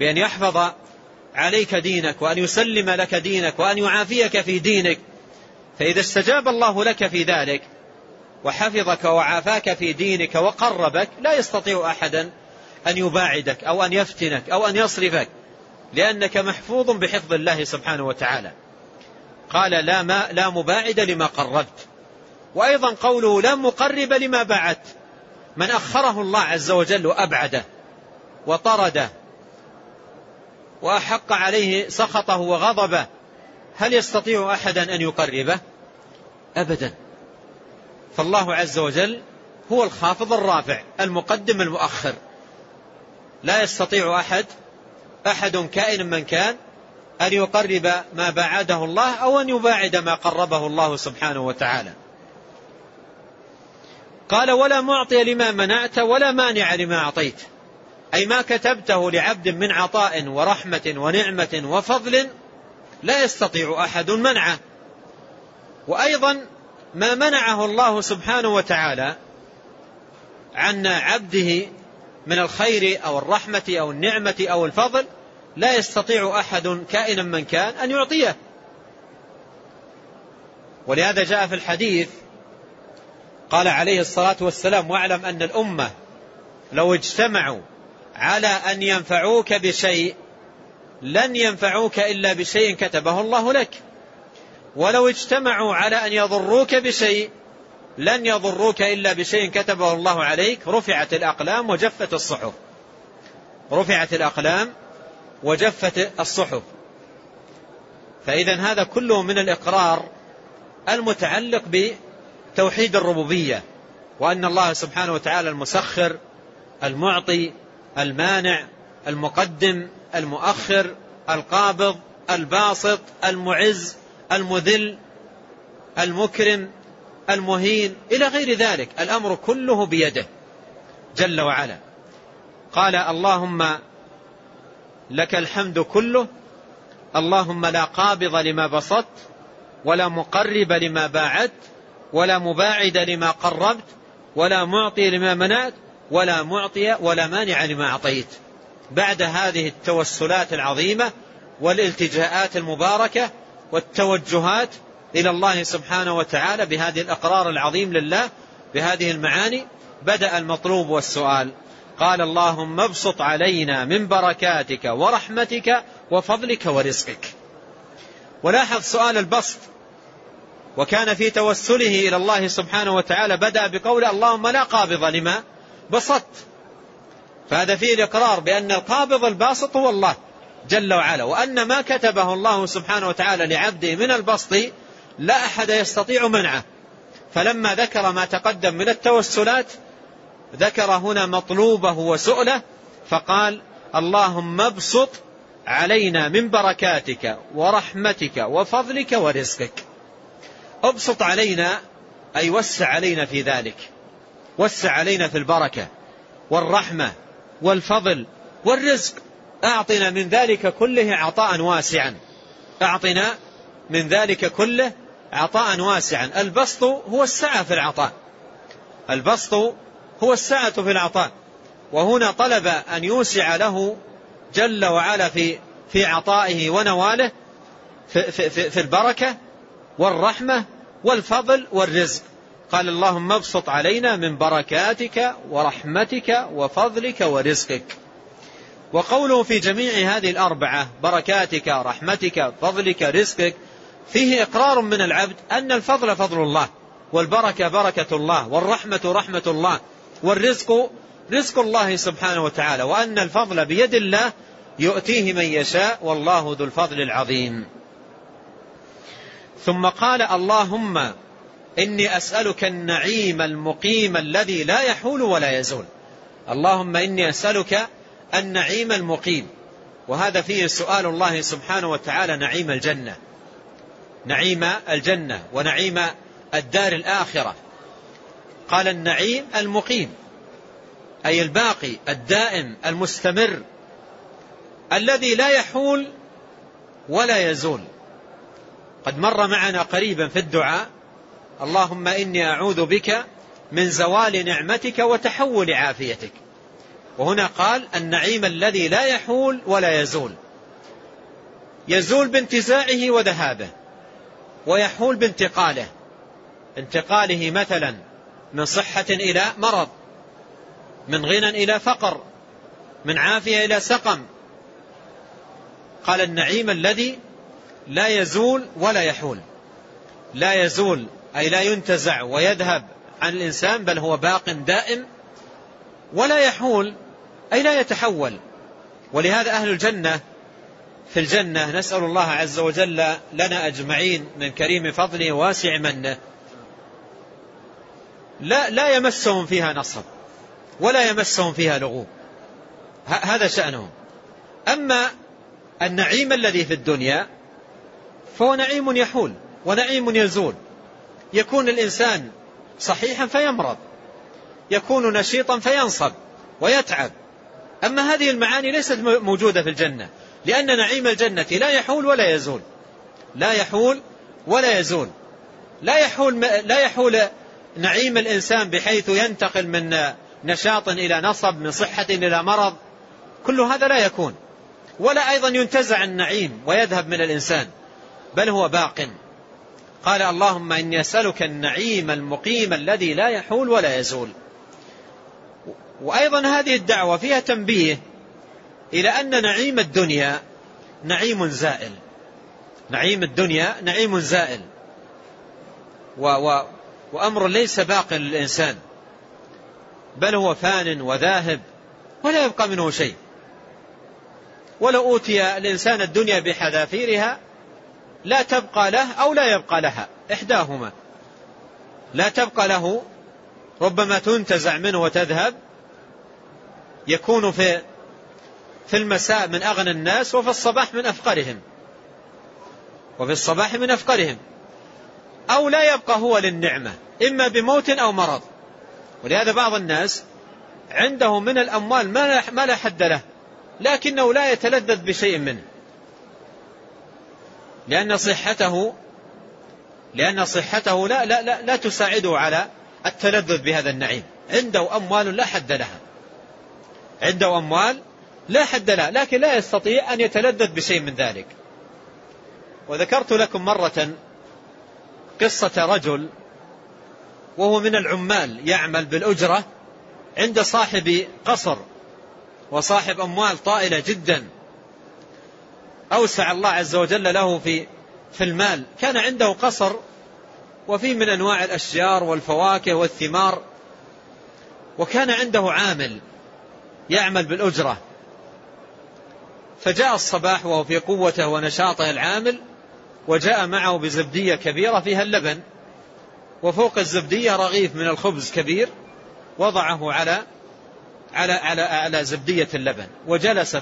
بأن يحفظ عليك دينك وأن يسلم لك دينك وأن يعافيك في دينك. فإذا استجاب الله لك في ذلك وحفظك وعافاك في دينك وقربك، لا يستطيع أحدا أن يباعدك أو أن يفتنك أو أن يصرفك، لأنك محفوظ بحفظ الله سبحانه وتعالى. قال لا مباعد لما قربت. وأيضا قوله لا مقرب لما باعدت، من أخره الله عز وجل وأبعده وطرده وأحق عليه سخطه وغضبه، هل يستطيع أحدا أن يقربه؟ أبدا. فالله عز وجل هو الخافض الرافع المقدم المؤخر، لا يستطيع أحد كائن من كان أن يقرب ما باعده الله أو أن يباعد ما قربه الله سبحانه وتعالى. قال ولا معطي لما منعت ولا مانع لما أعطيت، أي ما كتبته لعبد من عطاء ورحمة ونعمة وفضل لا يستطيع أحد منعه. وأيضا ما منعه الله سبحانه وتعالى عن عبده من الخير أو الرحمة أو النعمة أو الفضل لا يستطيع أحد كائنا من كان أن يعطيه. ولهذا جاء في الحديث قال عليه الصلاة والسلام واعلم أن الأمة لو اجتمعوا على أن ينفعوك بشيء لن ينفعوك إلا بشيء كتبه الله لك، ولو اجتمعوا على أن يضروك بشيء لن يضروك إلا بشيء كتبه الله عليك. رفعت الأقلام وجفت الصحف. رفعت الأقلام وجفت الصحف. فإذا هذا كله من الإقرار المتعلق بتوحيد الربوبية، وأن الله سبحانه وتعالى المسخر المعطي المانع المقدم المؤخر القابض الباسط المعز المذل المكرم المهين إلى غير ذلك، الأمر كله بيده جل وعلا. قال اللهم لك الحمد كله، اللهم لا قابض لما بسطت ولا مقرب لما باعدت ولا مباعد لما قربت ولا معطي لما منعت ولا معطي ولا مانع لما أعطيت. بعد هذه التوسلات العظيمة والالتجاءات المباركة والتوجهات إلى الله سبحانه وتعالى بهذه الأقرار العظيم لله بهذه المعاني، بدأ المطلوب والسؤال. قال اللهم ابسط علينا من بركاتك ورحمتك وفضلك ورزقك. ولاحظ سؤال البسط، وكان في توسله إلى الله سبحانه وتعالى بدأ بقول اللهم لا قابض لما بسطت، فهذا فيه الإقرار بأن القابض الباسط هو الله جل وعلا، وأن ما كتبه الله سبحانه وتعالى لعبده من البسط لا أحد يستطيع منعه. فلما ذكر ما تقدم من التوسلات ذكر هنا مطلوبه وسؤله، فقال اللهم ابسط علينا من بركاتك ورحمتك وفضلك ورزقك. ابسط علينا أي وسع علينا في ذلك، وسع علينا في البركة والرحمة والفضل والرزق. أعطنا من ذلك كله عطاء واسعا، أعطنا من ذلك كله عطاء واسعا. البسط هو السعة في العطاء، البسط هو السعة في العطاء، وهنا طلب أن يوسع له جل وعلا في عطائه ونواله في البركة والرحمة والفضل والرزق. قال اللهم ابسط علينا من بركاتك ورحمتك وفضلك ورزقك. وقوله في جميع هذه الأربعة بركاتك رحمتك فضلك رزقك فيه إقرار من العبد أن الفضل فضل الله، والبركة بركة الله، والرحمة رحمة الله، والرزق رزق الله سبحانه وتعالى، وأن الفضل بيد الله يؤتيه من يشاء والله ذو الفضل العظيم. ثم قال اللهم إني أسألك النعيم المقيم الذي لا يحول ولا يزول. اللهم إني أسألك النعيم المقيم، وهذا فيه سؤال الله سبحانه وتعالى نعيم الجنة، نعيم الجنة ونعيم الدار الآخرة. قال النعيم المقيم أي الباقي الدائم المستمر الذي لا يحول ولا يزول. قد مر معنا قريبا في الدعاء اللهم إني أعوذ بك من زوال نعمتك وتحول عافيتك. وهنا قال النعيم الذي لا يحول ولا يزول. يزول بانتزاعه وذهابه، ويحول بانتقاله، انتقاله مثلا من صحة إلى مرض، من غنى إلى فقر، من عافية إلى سقم. قال النعيم الذي لا يزول ولا يحول. لا يزول أي لا ينتزع ويذهب عن الإنسان، بل هو باق دائم. ولا يحول أي لا يتحول. ولهذا أهل الجنة في الجنة نسأل الله عز وجل لنا أجمعين من كريم فضله واسع منه لا يمسهم فيها نصب ولا يمسهم فيها لغوب، هذا شأنهم. أما النعيم الذي في الدنيا فهو نعيم يحول ونعيم يزول. يكون الإنسان صحيحا فيمرض، يكون نشيطا فينصب ويتعب. أما هذه المعاني ليست موجودة في الجنة، لأن نعيم الجنة لا يحول ولا يزول. لا يحول ولا يزول. لا يحول نعيم الإنسان بحيث ينتقل من نشاط إلى نصب، من صحة إلى مرض، كل هذا لا يكون. ولا أيضا ينتزع النعيم ويذهب من الإنسان، بل هو باق. قال اللهم إني أسألك النعيم المقيم الذي لا يحول ولا يزول. وأيضا هذه الدعوة فيها تنبيه إلى أن نعيم الدنيا نعيم زائل. نعيم الدنيا نعيم زائل، وأمر ليس باق للإنسان، بل هو فان وذاهب ولا يبقى منه شيء. ولو أوتي الإنسان الدنيا بحذافيرها لا تبقى له أو لا يبقى لها، إحداهما. لا تبقى له، ربما تنتزع منه وتذهب، يكون في المساء من أغنى الناس وفي الصباح من أفقرهم، وفي الصباح من أفقرهم. أو لا يبقى هو للنعمة، إما بموت أو مرض. ولهذا بعض الناس عنده من الأموال ما لا حد له، لكنه لا يتلذذ بشيء منه، لأن صحته لا تساعده على التلذذ بهذا النعيم. عنده أموال لا حد لها، عنده أموال لا حد لها، لكن لا يستطيع أن يتلذذ بشيء من ذلك. وذكرت لكم مرة قصة رجل وهو من العمال يعمل بالأجرة عند صاحب قصر وصاحب أموال طائلة جدا، أوسع الله عز وجل له في المال. كان عنده قصر وفيه من أنواع الأشجار والفواكه والثمار، وكان عنده عامل يعمل بالأجرة. فجاء الصباح وهو في قوته ونشاطه العامل، وجاء معه بزبدية كبيرة فيها اللبن، وفوق الزبدية رغيف من الخبز كبير، وضعه على زبدية اللبن، وجلس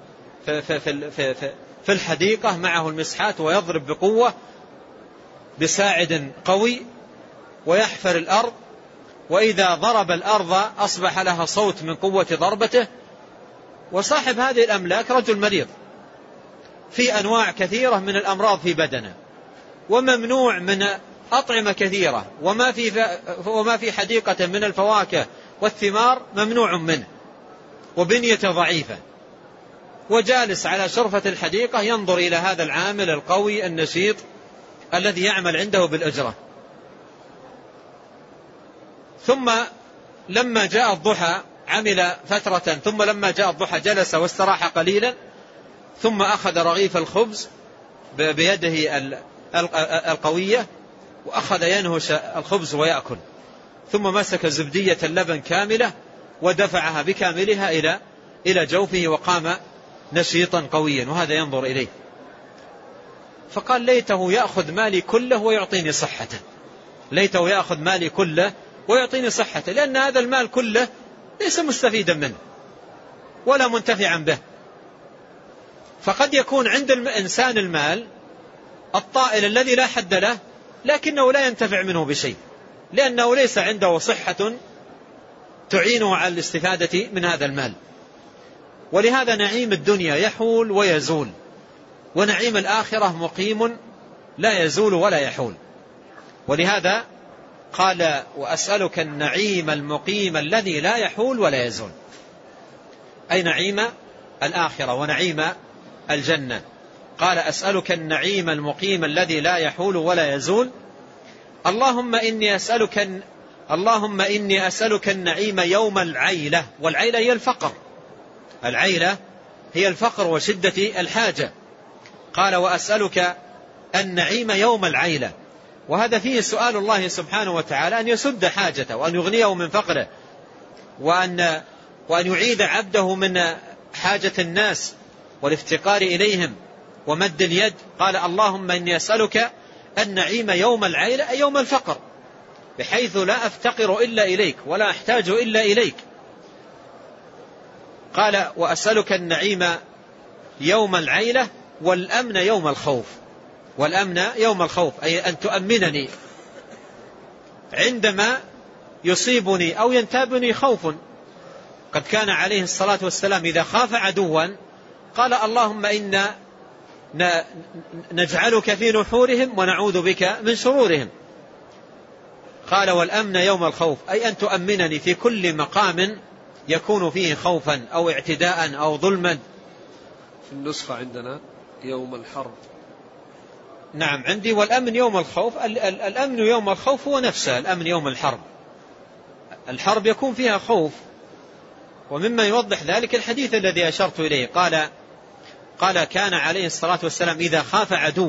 في الحديقة معه المسحات، ويضرب بقوة بساعد قوي ويحفر الأرض. وإذا ضرب الأرض أصبح لها صوت من قوة ضربته. وصاحب هذه الأملاك رجل مريض في أنواع كثيرة من الأمراض في بدنه، وممنوع من أطعمة كثيرة، وما في حديقة من الفواكه والثمار ممنوع منه، وبنيته ضعيفة. وجالس على شرفة الحديقة ينظر إلى هذا العامل القوي النشيط الذي يعمل عنده بالأجرة. ثم لما جاء الضحى عمل فترة، ثم لما جاء الضحى جلس واستراح قليلا، ثم أخذ رغيف الخبز بيده القوية وأخذ ينهش الخبز ويأكل، ثم مسك زبدية اللبن كاملة ودفعها بكاملها إلى جوفه، وقام نشيطا قويا وهذا ينظر إليه. فقال ليته يأخذ مالي كله ويعطيني صحته، ليته يأخذ مالي كله ويعطيني صحته، لأن هذا المال كله ليس مستفيدا منه ولا منتفعا به. فقد يكون عند الإنسان المال الطائل الذي لا حد له، لكنه لا ينتفع منه بشيء، لأنه ليس عنده صحة تعينه على الاستفادة من هذا المال. ولهذا نعيم الدنيا يحول ويزول، ونعيم الآخرة مقيم لا يزول ولا يحول. ولهذا قال وأسألك النعيم المقيم الذي لا يحول ولا يزول. أي نعيم الآخرة ونعيم الجنة. قال أسألك النعيم المقيم الذي لا يحول ولا يزول. اللهم إني أسألك النعيم يوم العيلة، والعيلة هي الفقر، العيلة هي الفقر وشدة الحاجة. قال وأسألك النعيم يوم العيلة، وهذا فيه سؤال الله سبحانه وتعالى أن يسد حاجته وأن يغنيه من فقره، وأن يعيد عبده من حاجة الناس والافتقار إليهم ومد اليد. قال اللهم إني أسألك النعيم يوم العيلة أي يوم الفقر، بحيث لا أفتقر إلا إليك ولا أحتاج إلا إليك. قال وأسألك النعيم يوم العيلة والأمن يوم الخوف، والأمن يوم الخوف أي أن تؤمنني عندما يصيبني أو ينتابني خوف. قد كان عليه الصلاة والسلام إذا خاف عدوا قال اللهم إنا نجعلك في نحورهم ونعوذ بك من شرورهم. قال والأمن يوم الخوف أي أن تؤمنني في كل مقام يكون فيه خوفا أو اعتداء أو ظلما. في النسخة عندنا يوم الحرب. نعم عندي والأمن يوم الخوف. الأمن يوم الخوف هو نفسه الأمن يوم الحرب. الحرب يكون فيها خوف، ومما يوضح ذلك الحديث الذي أشرت إليه. قال كان عليه الصلاة والسلام إذا خاف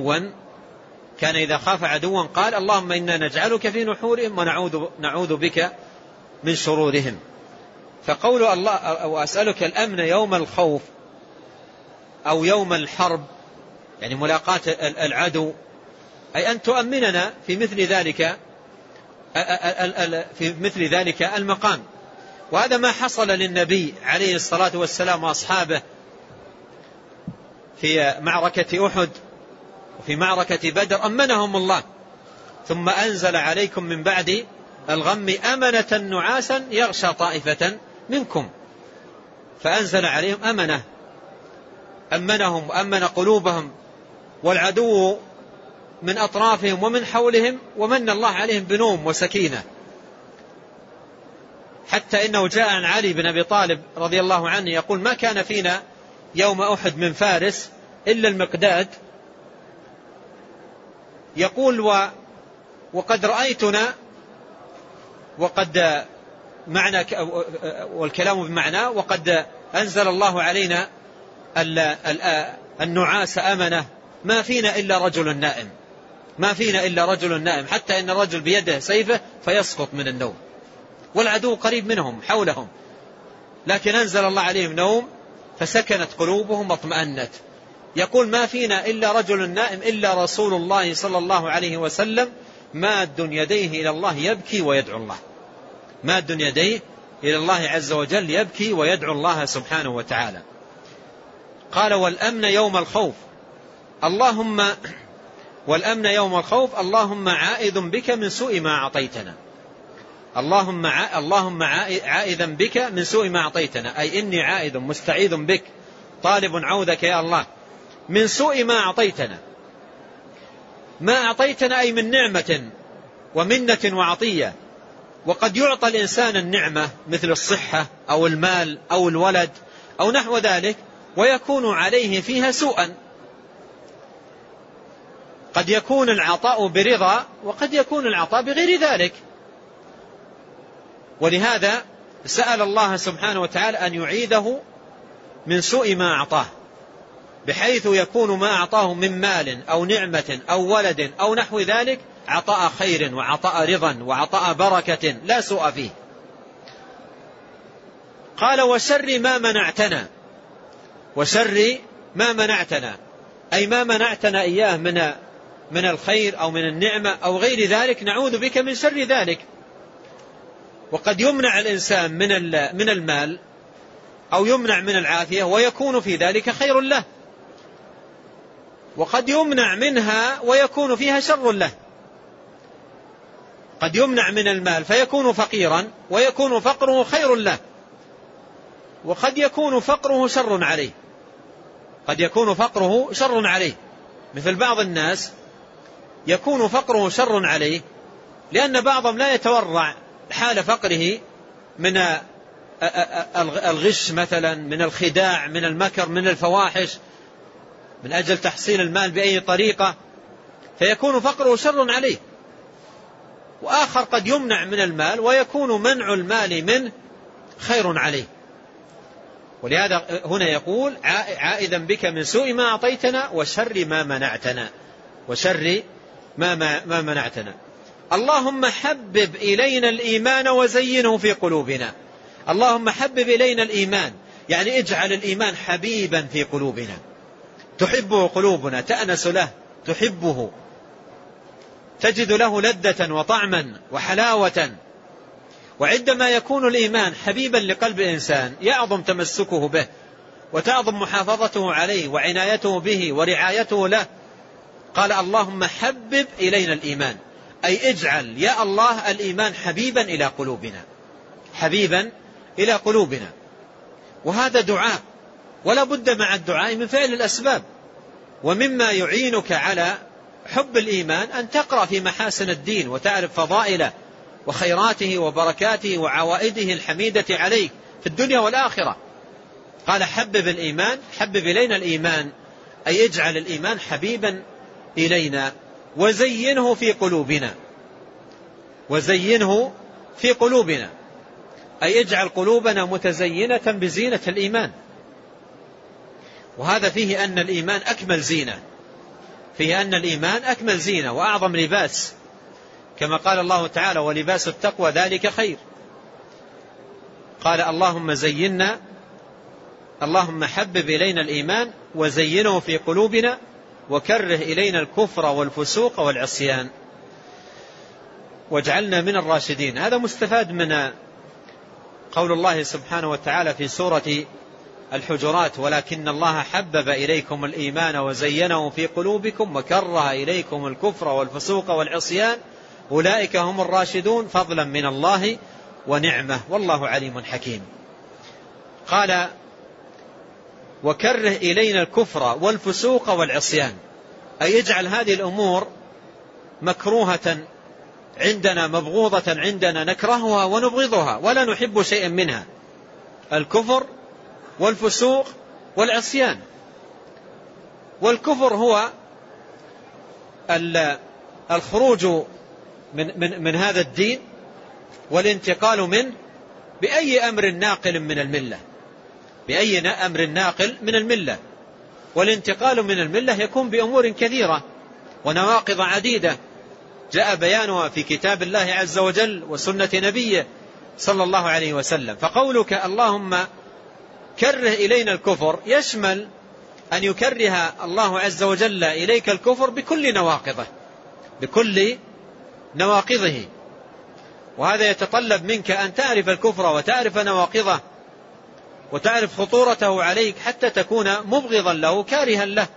عدوا قال اللهم إنا نجعلك في نحورهم ونعوذ بك من شرورهم. فقول الله وأسألك الأمن يوم الخوف أو يوم الحرب يعني ملاقاة العدو، أي أن تؤمننا في مثل ذلك المقام. وهذا ما حصل للنبي عليه الصلاة والسلام وأصحابه في معركة أحد وفي معركة بدر. أمنهم الله، ثم أنزل عليكم من بعد الغم أمنة نعاسا يغشى طائفة منكم، فأنزل عليهم أمنهم وأمن قلوبهم، والعدو من أطرافهم ومن حولهم، ومن الله عليهم بنوم وسكينة. حتى إنه جاء عن علي بن أبي طالب رضي الله عنه يقول ما كان فينا يوم أحد من فارس إلا المقداد. يقول وقد رأيتنا، وقد معنى والكلام بمعنى وقد أنزل الله علينا النعاس أمنة، ما فينا إلا رجل نائم، حتى إن الرجل بيده سيفه فيسقط من النوم والعدو قريب منهم حولهم، لكن أنزل الله عليهم نوم فسكنت قلوبهم واطمأنت. يقول ما فينا إلا رجل نائم إلا رسول الله صلى الله عليه وسلم ماد يديه إلى الله يبكي ويدعو الله، ماد يديه إلى الله عز وجل يبكي ويدعو الله سبحانه وتعالى. قال والأمن يوم الخوف اللهم عائذ بك من سوء ما أعطيتنا. اللهم عائذا بك من سوء ما أعطيتنا، أي إني عائذ مستعيذ بك طالب عوذك يا الله من سوء ما أعطيتنا. ما أعطيتنا أي من نعمة ومنة وعطية. وقد يعطى الإنسان النعمة مثل الصحة أو المال أو الولد أو نحو ذلك ويكون عليه فيها سوءا. قد يكون العطاء برضا وقد يكون العطاء بغير ذلك. ولهذا سأل الله سبحانه وتعالى أن يعيده من سوء ما أعطاه، بحيث يكون ما أعطاه من مال أو نعمة أو ولد أو نحو ذلك عطاء خير وعطاء رضا وعطاء بركة لا سوء فيه. قال وشر ما منعتنا أي ما منعتنا إياه من الخير أو من النعمة أو غير ذلك، نعوذ بك من شر ذلك. وقد يمنع الإنسان من المال أو يمنع من العافية ويكون في ذلك خير له، وقد يمنع منها ويكون فيها شر له. قد يمنع من المال فيكون فقيرا ويكون فقره خير له، وقد يكون فقره شر عليه. مثل بعض الناس يكون فقره شر عليه لأن بعضهم لا يتورع حال فقره الغش مثلا، من الخداع، من المكر، من الفواحش، من أجل تحصيل المال بأي طريقة، فيكون فقره شر عليه. وآخر قد يمنع من المال ويكون منع المال منه خير عليه. ولهذا هنا يقول عائذا بك من سوء ما أعطيتنا وشر ما منعتنا، وشر ما منعتنا. اللهم حبب إلينا الإيمان وزينه في قلوبنا. اللهم حبب إلينا الإيمان، يعني اجعل الإيمان حبيبا في قلوبنا، تحبه قلوبنا، تأنس له، تحبه، تجد له لذة وطعما وحلاوة. وعندما يكون الإيمان حبيبا لقلب الإنسان يعظم تمسكه به، وتعظم محافظته عليه وعنايته به ورعايته له. قال اللهم حبب إلينا الإيمان، أي اجعل يا الله الإيمان حبيبا إلى قلوبنا، حبيبا إلى قلوبنا. وهذا دعاء، ولا بد مع الدعاء من فعل الأسباب. ومما يعينك على حب الإيمان أن تقرأ في محاسن الدين وتعرف فضائله وخيراته وبركاته وعوائده الحميدة عليك في الدنيا والآخرة. قال حبب الإيمان، حبب إلينا الإيمان، أي اجعل الإيمان حبيبا إلينا وزينه في قلوبنا، وزينه في قلوبنا، أي اجعل قلوبنا متزينة بزينة الإيمان. وهذا فيه أن الإيمان أكمل زينة، فيه أن الإيمان أكمل زينة وأعظم لباس، كما قال الله تعالى ولباس التقوى ذلك خير. قال اللهم زينا، اللهم حبب إلينا الإيمان وزينه في قلوبنا وكره إلينا الكفر والفسوق والعصيان واجعلنا من الراشدين. هذا مستفاد من قول الله سبحانه وتعالى في سورة الحجرات ولكن الله حبب إليكم الإيمان وزينه في قلوبكم وكره إليكم الكفر والفسوق والعصيان أولئك هم الراشدون فضلا من الله ونعمة والله عليم حكيم. قال وكره إلينا الكفر والفسوق والعصيان، أي يجعل هذه الأمور مكروهة عندنا، مبغوضة عندنا، نكرهها ونبغضها ولا نحب شيئا منها، الكفر والفسوق والعصيان. والكفر هو الخروج من هذا الدين والانتقال منه بأي أمر ناقل من الملة، بأي أمر ناقل من الملة. والانتقال من الملة يكون بأمور كثيرة ونواقض عديدة جاء بيانها في كتاب الله عز وجل وسنة نبيه صلى الله عليه وسلم. فقولك اللهم كره إلينا الكفر يشمل أن يكره الله عز وجل إليك الكفر بكل نواقضه، بكل نواقضه. وهذا يتطلب منك أن تعرف الكفر وتعرف نواقضه وتعرف خطورته عليك حتى تكون مبغضا له كارها له.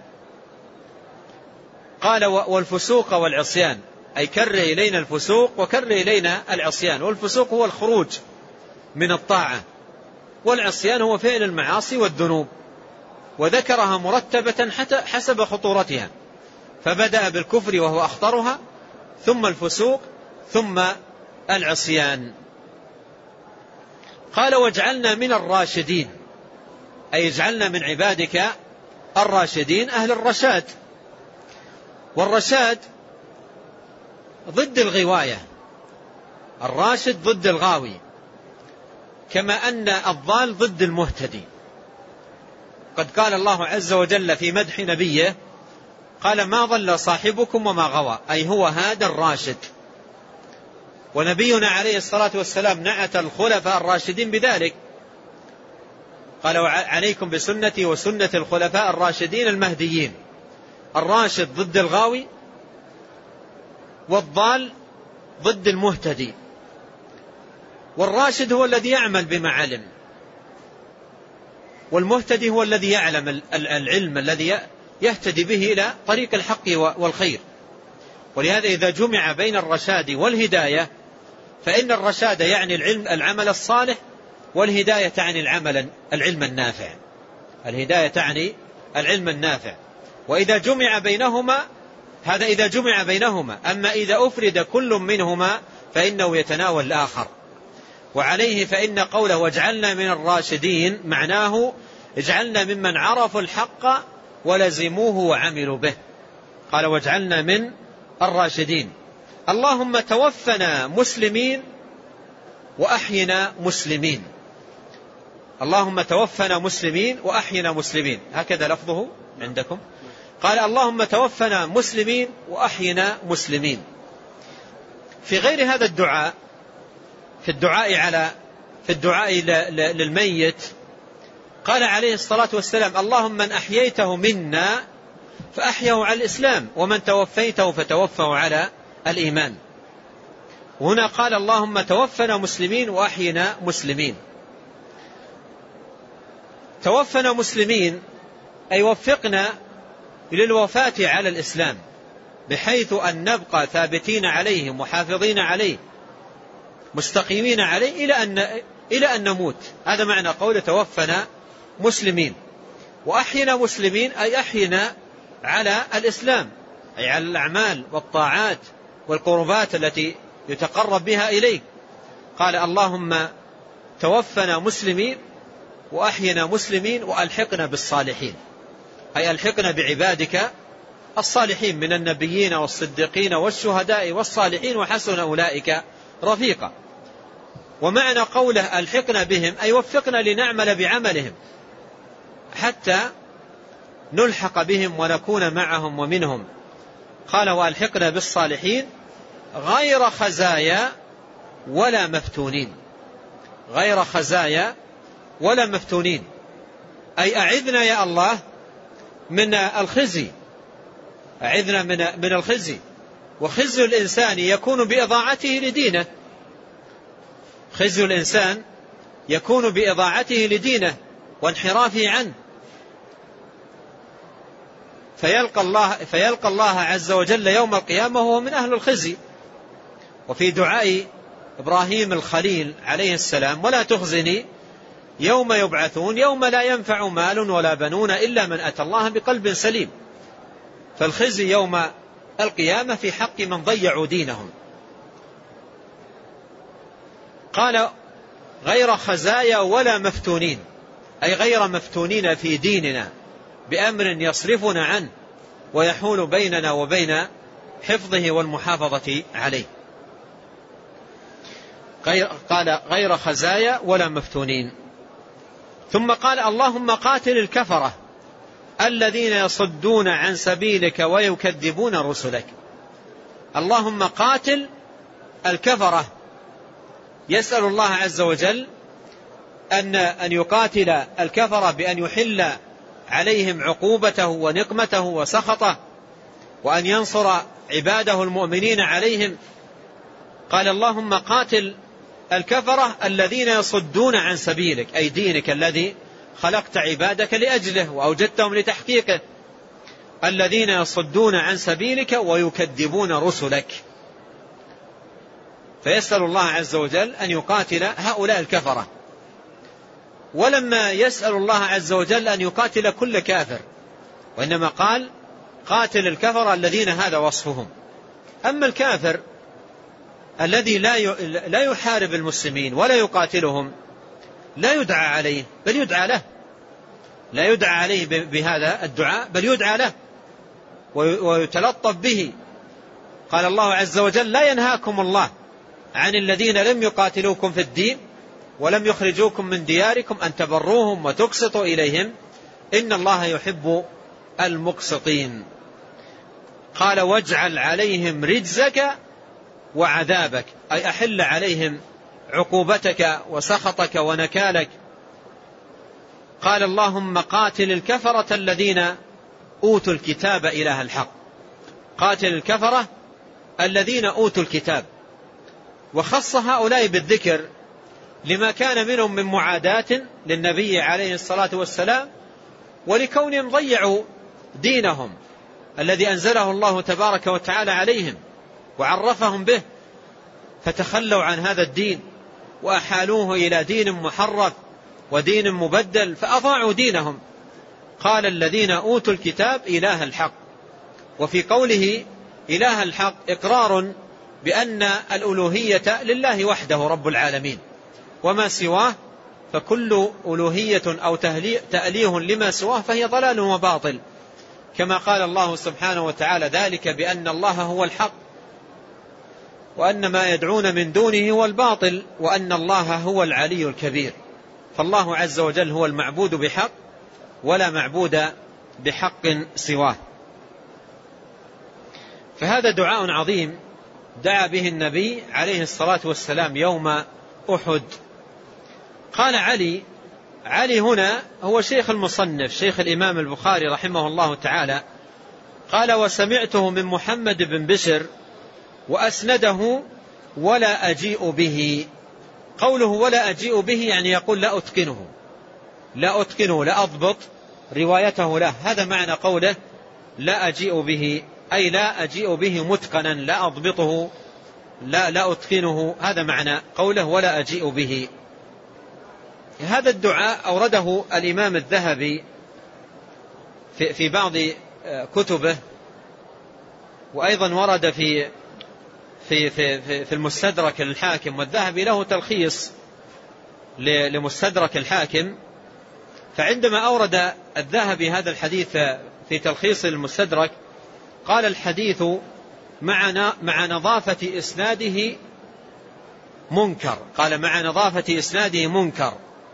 قال والفسوق والعصيان، أي كره إلينا الفسوق وكره إلينا العصيان. والفسوق هو الخروج من الطاعة، والعصيان هو فعل المعاصي والذنوب، وذكرها مرتبة حسب خطورتها، فبدأ بالكفر وهو أخطرها، ثم الفسوق، ثم العصيان. قال واجعلنا من الراشدين، أي اجعلنا من عبادك الراشدين أهل الرشاد. والرشاد ضد الغواية، الراشد ضد الغاوي، كما أن الضال ضد المهتدي. قد قال الله عز وجل في مدح نبيه قال ما ضل صاحبكم وما غوى، أي هو هذا الراشد. ونبينا عليه الصلاة والسلام نعت الخلفاء الراشدين بذلك، قال عليكم بسنتي وسنة الخلفاء الراشدين المهديين. الراشد ضد الغاوي، والضال ضد المهتدي. والراشد هو الذي يعمل بما علم، والمهتدي هو الذي يعلم العلم الذي يهتدي به إلى طريق الحق والخير. ولهذا إذا جمع بين الرشاد والهداية فإن الرشاد يعني العمل الصالح، والهداية تعني العلم النافع. الهداية تعني العلم النافع. وإذا جمع بينهما، هذا إذا جمع بينهما، أما إذا أفرد كل منهما فإنه يتناول الآخر. وعليه فإن قوله واجعلنا من الراشدين معناه اجعلنا ممن عرفوا الحق ولزموه وعملوا به. قال واجعلنا من الراشدين. اللهم توفنا مسلمين وأحينا مسلمين. اللهم توفنا مسلمين وأحينا مسلمين، هكذا لفظه عندكم. قال اللهم توفنا مسلمين وأحينا مسلمين. في غير هذا الدعاء، في الدعاء للميت، قال عليه الصلاة والسلام اللهم من أحييته منا فأحيه على الإسلام ومن توفيته فتوفه على الإيمان. هنا قال اللهم توفنا مسلمين وأحينا مسلمين. توفنا مسلمين أي وفقنا للوفاة على الإسلام بحيث أن نبقى ثابتين عليه محافظين عليه مستقيمين عليه إلى أن نموت. هذا معنى قول توفنا مسلمين. وأحينا مسلمين أي أحينا على الإسلام، أي على الأعمال والطاعات والقربات التي يتقرب بها إليك. قال اللهم توفنا مسلمين وأحينا مسلمين وألحقنا بالصالحين، أي ألحقنا بعبادك الصالحين من النبيين والصديقين والشهداء والصالحين وحسن أولئك رفيقا. ومعنى قوله ألحقنا بهم أي وفقنا لنعمل بعملهم حتى نلحق بهم ونكون معهم ومنهم. قال وألحقنا بالصالحين غير خزايا ولا مفتونين. غير خزايا ولا مفتونين أي أعذنا يا الله من الخزي، أعذنا من الخزي. وخزي الإنسان يكون بإضاعته لدينه، خزي الإنسان يكون بإضاعته لدينه وانحرافه عنه، فيلقى الله عز وجل يوم القيامة وهو من أهل الخزي. وفي دعاء إبراهيم الخليل عليه السلام ولا تخزني يوم يبعثون يوم لا ينفع مال ولا بنون إلا من أتى الله بقلب سليم. فالخزي يوم القيامة في حق من ضيعوا دينهم. قال غير خزايا ولا مفتونين أي غير مفتونين في ديننا بأمر يصرفنا عنه ويحول بيننا وبين حفظه والمحافظة عليه. قال غير خزايا ولا مفتونين. ثم قال اللهم قاتل الكفرة الذين يصدون عن سبيلك ويكذبون رسلك. اللهم قاتل الكفرة. يسأل الله عز وجل أن يقاتل الكفرة بأن يحل عليهم عقوبته ونقمته وسخطه وأن ينصر عباده المؤمنين عليهم. قال اللهم قاتل الكفرة الذين يصدون عن سبيلك أي دينك الذي خلقت عبادك لأجله وأوجدتهم لتحقيقه. الذين يصدون عن سبيلك ويكذبون رسلك. فيسأل الله عز وجل أن يقاتل هؤلاء الكفرة. ولما يسأل الله عز وجل أن يقاتل كل كافر، وإنما قال قاتل الكفرة الذين هذا وصفهم. أما الكافر الذي لا يحارب المسلمين ولا يقاتلهم لا يدعى عليه بل يدعى له، لا يدعى عليه بهذا الدعاء بل يدعى له ويتلطف به. قال الله عز وجل لا ينهاكم الله عن الذين لم يقاتلوكم في الدين ولم يخرجوكم من دياركم أن تبروهم وتقسطوا إليهم إن الله يحب المقسطين. قال واجعل عليهم رجزك وعذابك أي أحل عليهم عقوبتك وسخطك ونكالك. قال اللهم قاتل الكفرة الذين أوتوا الكتاب إله الحق. قاتل الكفرة الذين أوتوا الكتاب، وخص هؤلاء بالذكر لما كان منهم من معاداة للنبي عليه الصلاة والسلام ولكونهم ضيعوا دينهم الذي أنزله الله تبارك وتعالى عليهم وعرفهم به، فتخلوا عن هذا الدين وأحالوه إلى دين محرف ودين مبدل فأضاعوا دينهم. قال الذين أوتوا الكتاب إله الحق. وفي قوله إله الحق إقرار بأن الألوهية لله وحده رب العالمين، وما سواه فكل ألوهية أو تأليه لما سواه فهي ضلال وباطل، كما قال الله سبحانه وتعالى: ذلك بأن الله هو الحق وأن ما يدعون من دونه هو الباطل وأن الله هو العلي الكبير. فالله عز وجل هو المعبود بحق ولا معبود بحق سواه. فهذا دعاء عظيم دعا به النبي عليه الصلاة والسلام يوم أحد. قال علي هنا هو شيخ المصنف، شيخ الإمام البخاري رحمه الله تعالى، قال: وسمعته من محمد بن بشر وأسنده ولا أجيء به. قوله ولا أجيء به يعني يقول لا أتقنه لا أضبط روايته له، هذا معنى قوله لا أجيء به، أي لا أجيء به متقنا، لا أضبطه، لا أتقنه، هذا معنى قوله ولا أجيء به. هذا الدعاء أورده الإمام الذهبي في بعض كتبه، وأيضا ورد في المستدرك الحاكم، والذهبي له تلخيص لمستدرك الحاكم. فعندما أورد الذهبي هذا الحديث في تلخيص المستدرك قال: الحديث مع نظافة إسناده منكر. قال: مع نظافة إسناده منكر.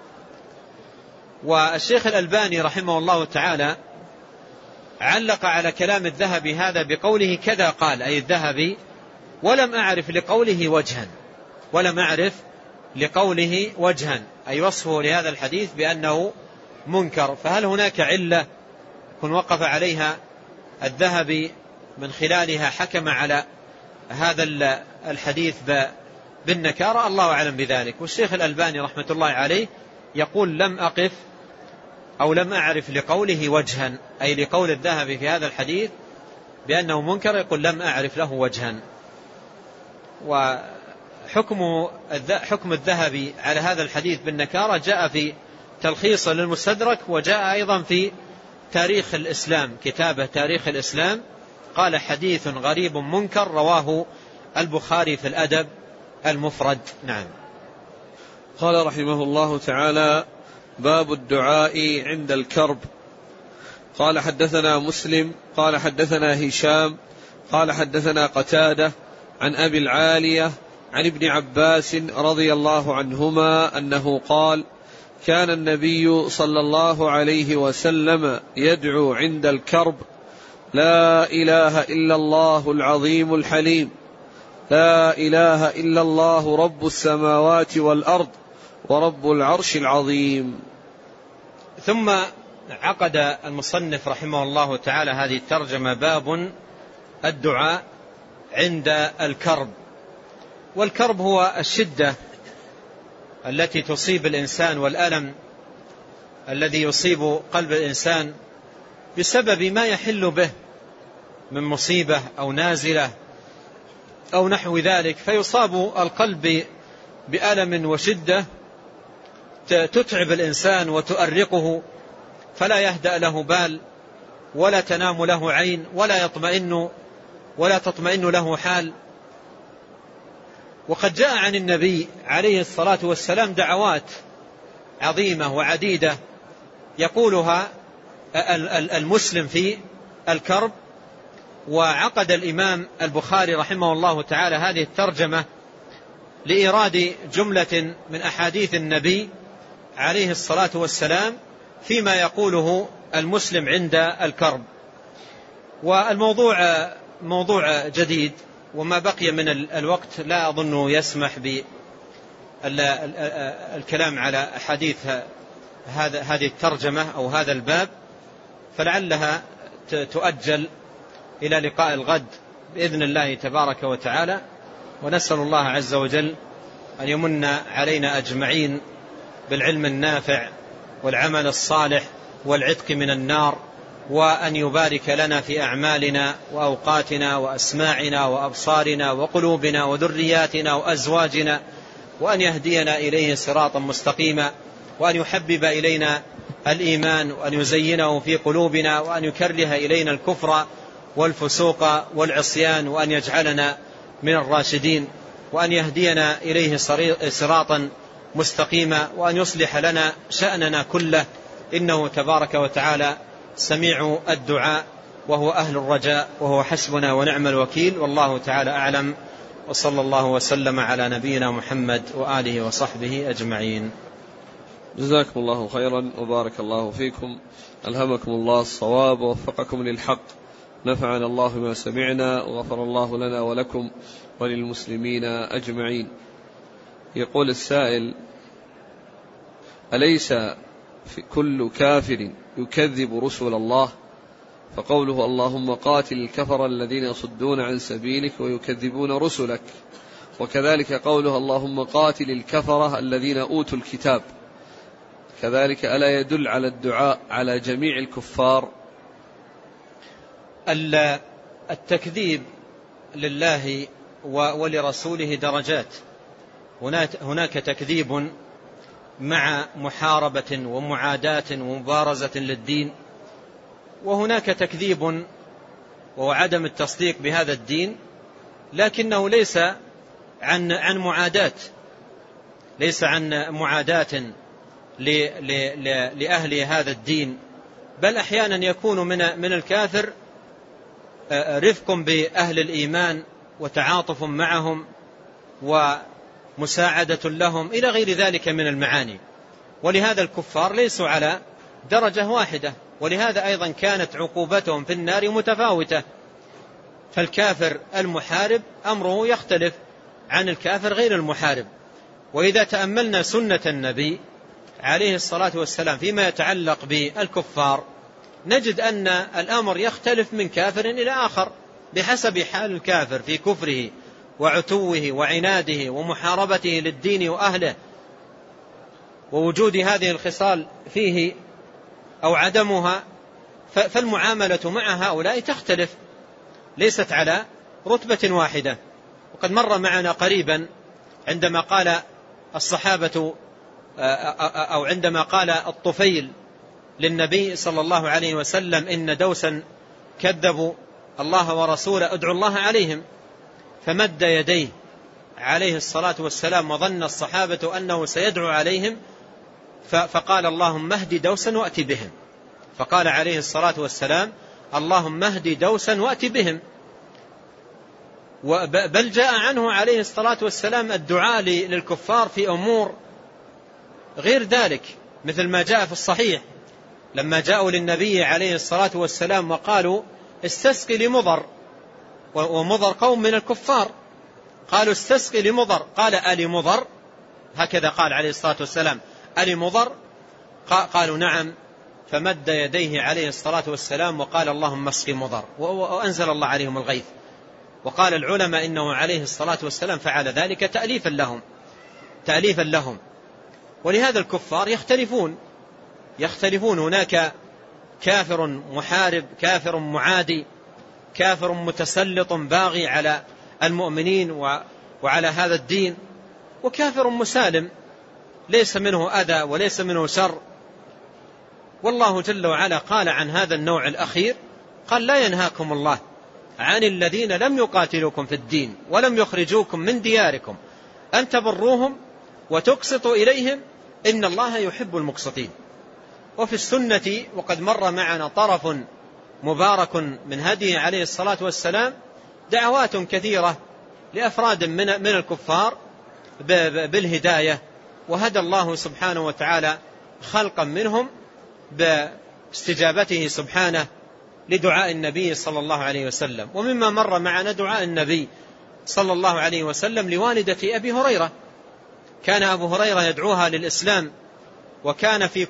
والشيخ الألباني رحمه الله تعالى علق على كلام الذهبي هذا بقوله كذا قال، أي الذهبي: ولم أعرف لقوله وجها، أي وصفه لهذا الحديث بأنه منكر. فهل هناك علة كن وقف عليها الذهبي من خلالها حكم على هذا الحديث بالنكارة؟ الله أعلم بذلك. والشيخ الألباني رحمة الله عليه يقول: لم أعرف لقوله وجها، أي لقول الذهبي في هذا الحديث بأنه منكر، يقول لم أعرف له وجها. وحكم الذهبي على هذا الحديث بالنكارة جاء في تلخيص للمستدرك، وجاء أيضا في تاريخ الإسلام، كتابه تاريخ الإسلام، قال: حديث غريب منكر رواه البخاري في الأدب المفرد. نعم. قال رحمه الله تعالى: باب الدعاء عند الكرب. قال: حدثنا مسلم قال حدثنا هشام قال حدثنا قتادة عن أبي العالية عن ابن عباس رضي الله عنهما أنه قال: كان النبي صلى الله عليه وسلم يدعو عند الكرب: لا إله إلا الله العظيم الحليم، لا إله إلا الله رب السماوات والأرض ورب العرش العظيم. ثم عقد المصنف رحمه الله تعالى هذه الترجمة: باب الدعاء عند الكرب. والكرب هو الشدة التي تصيب الإنسان والألم الذي يصيب قلب الإنسان بسبب ما يحل به من مصيبة أو نازلة أو نحو ذلك، فيصاب القلب بألم وشدة تتعب الإنسان وتؤرقه، فلا يهدأ له بال ولا تنام له عين ولا تطمئن له حال. وقد جاء عن النبي عليه الصلاة والسلام دعوات عظيمة وعديدة يقولها المسلم في الكرب. وعقد الإمام البخاري رحمه الله تعالى هذه الترجمة لإيراد جملة من أحاديث النبي عليه الصلاة والسلام فيما يقوله المسلم عند الكرب. والموضوع موضوع جديد، وما بقي من الوقت لا أظن يسمح بالكلام على أحاديث هذه الترجمة أو هذا الباب، فلعلها تؤجل إلى لقاء الغد بإذن الله تبارك وتعالى. ونسأل الله عز وجل أن يمن علينا أجمعين بالعلم النافع والعمل الصالح والعتق من النار، وأن يبارك لنا في أعمالنا وأوقاتنا وأسماعنا وأبصارنا وقلوبنا وذرياتنا وأزواجنا، وأن يهدينا إليه صراطا مستقيما، وأن يحبب إلينا الإيمان وأن يزينه في قلوبنا، وأن يكره إلينا الكفر والفسوق والعصيان، وأن يجعلنا من الراشدين، وأن يهدينا إليه صراطا مستقيمة، وأن يصلح لنا شأننا كله، إنه تبارك وتعالى سميع الدعاء وهو أهل الرجاء، وهو حسبنا ونعم الوكيل. والله تعالى أعلم، وصلى الله وسلم على نبينا محمد وآله وصحبه أجمعين. جزاكم الله خيرا وبارك الله فيكم، ألهمكم الله الصواب ووفقكم للحق، نفعنا الله بما سمعنا وغفر الله لنا ولكم وللمسلمين أجمعين. يقول السائل: أليس في كل كافر يكذب رسل الله؟ فقوله اللهم قاتل الكفر الذين يصدون عن سبيلك ويكذبون رسلك، وكذلك قوله اللهم قاتل الكفرة الذين أوتوا الكتاب، كذلك ألا يدل على الدعاء على جميع الكفار؟ التكذيب لله ولرسوله درجات. هناك تكذيب مع محاربة ومعاداة ومبارزة للدين، وهناك تكذيب وعدم التصديق بهذا الدين، لكنه ليس عن معاداة، ليس عن معاداة لأهل هذا الدين، بل أحيانا يكون من الكافر رفق بأهل الإيمان وتعاطف معهم ومساعدة لهم إلى غير ذلك من المعاني. ولهذا الكفار ليسوا على درجة واحدة، ولهذا أيضا كانت عقوبتهم في النار متفاوتة. فالكافر المحارب أمره يختلف عن الكافر غير المحارب. وإذا تأملنا سنة النبي عليه الصلاة والسلام فيما يتعلق بالكفار، نجد أن الأمر يختلف من كافر إلى آخر بحسب حال الكافر في كفره وعتوه وعناده ومحاربته للدين وأهله، ووجود هذه الخصال فيه أو عدمها. فالمعاملة مع هؤلاء تختلف، ليست على رتبة واحدة. وقد مر معنا قريبا عندما قال الصحابة أو عندما قال الطفيل للنبي صلى الله عليه وسلم إن دوسا كذبوا الله ورسوله ادعوا الله عليهم، فمد يديه عليه الصلاة والسلام وظن الصحابة أنه سيدعو عليهم، فقال اللهم اهد دوسا وأتي بهم. فقال عليه الصلاة والسلام اللهم اهد دوسا وأتي بهم. بل جاء عنه عليه الصلاة والسلام الدعاء للكفار في أمور غير ذلك، مثل ما جاء في الصحيح لما جاءوا للنبي عليه الصلاة والسلام وقالوا استسقي لمضر، ومضر قوم من الكفار، قالوا استسقي لمضر، قال آل مضر، هكذا قال عليه الصلاة والسلام آل مضر، قالوا نعم، فمد يديه عليه الصلاة والسلام وقال اللهم اسقي مضر، وأنزل الله عليهم الغيث. وقال العلماء إنه عليه الصلاة والسلام فعل ذلك تأليفا لهم. ولهذا الكفار يختلفون، هناك كافر محارب، كافر معادي، كافر متسلط باغي على المؤمنين وعلى هذا الدين، وكافر مسالم ليس منه أذى وليس منه شر. والله جل وعلا قال عن هذا النوع الأخير، قال لا ينهاكم الله عن الذين لم يقاتلوكم في الدين ولم يخرجوكم من دياركم أن تبروهم وتقسطوا إليهم إن الله يحب المقسطين. وفي السنة وقد مر معنا طرف مبارك من هديه عليه الصلاة والسلام دعوات كثيرة لأفراد من الكفار بالهداية، وهدى الله سبحانه وتعالى خلقا منهم باستجابته سبحانه لدعاء النبي صلى الله عليه وسلم. ومما مر معنا دعاء النبي صلى الله عليه وسلم لوالدة أبي هريرة، كان أبو هريرة يدعوها للإسلام، وكان في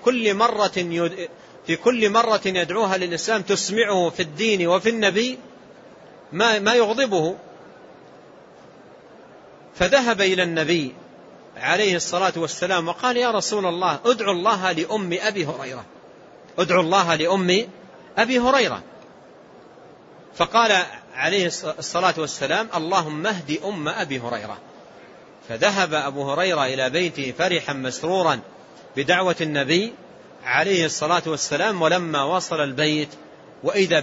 كل مرة يدعوها للإسلام تسمعه في الدين وفي النبي ما يغضبه، فذهب إلى النبي عليه الصلاة والسلام وقال يا رسول الله ادعو الله لأم أبي هريرة، ادعو الله لأم أبي هريرة. فقال عليه الصلاة والسلام اللهم اهد أم أبي هريرة. فذهب أبو هريرة إلى بيته فرحا مسرورا بدعوة النبي عليه الصلاة والسلام، ولما وصل البيت وإذا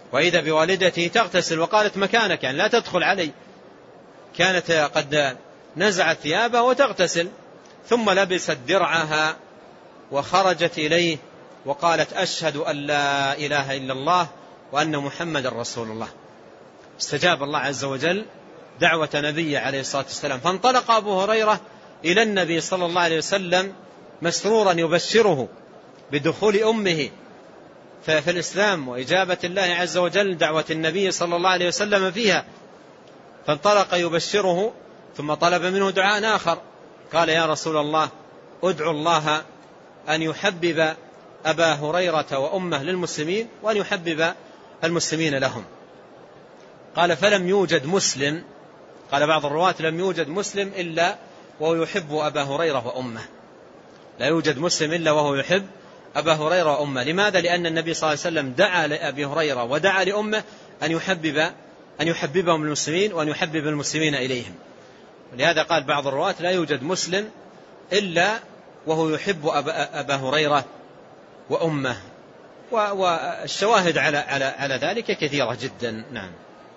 بوالدته تغتسل وقالت مكانك، يعني لا تدخل علي. كانت قد نزعت ثيابها وتغتسل، ثم لبست درعها وخرجت إليه وقالت أشهد أن لا إله إلا الله وأن محمد رسول الله. استجاب الله عز وجل دعوة نبيه عليه الصلاة والسلام، فانطلق أبو هريرة إلى النبي صلى الله عليه وسلم مسرورا يبشره بدخول أمه في الإسلام وإجابة الله عز وجل دعوة النبي صلى الله عليه وسلم فيها، فانطلق يبشره، ثم طلب منه دعاء آخر، قال يا رسول الله ادعو الله أن يحبب أبا هريرة وأمه للمسلمين وأن يحبب المسلمين لهم. قال فلم يوجد مسلم، قال بعض الرواة لم يوجد مسلم إلا وهو يحب أبا هريرة وأمه، لا يوجد مسلم إلا وهو يحب أبا هريرة وأمه. لماذا؟ لأن النبي صلى الله عليه وسلم دعا لأبي هريرة ودعا لأمه أن يحببهم المسلمين وأن يحبب المسلمين إليهم. ولهذا قال بعض الرواة لا يوجد مسلم إلا وهو يحب أبا هريرة وأمه. والشواهد على ذلك كثيرة جدا. نعم.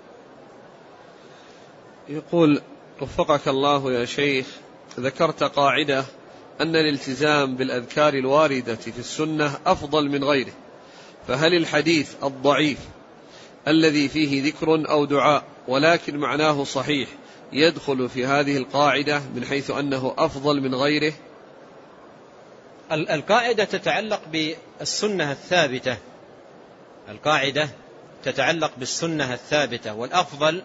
يقول وفقك الله يا شيخ، ذكرت قاعدة أن الالتزام بالأذكار الواردة في السنة أفضل من غيره، فهل الحديث الضعيف الذي فيه ذكر أو دعاء ولكن معناه صحيح يدخل في هذه القاعدة من حيث أنه أفضل من غيره؟ القاعدة تتعلق بالسنة الثابتة، القاعدة تتعلق بالسنة الثابتة، والأفضل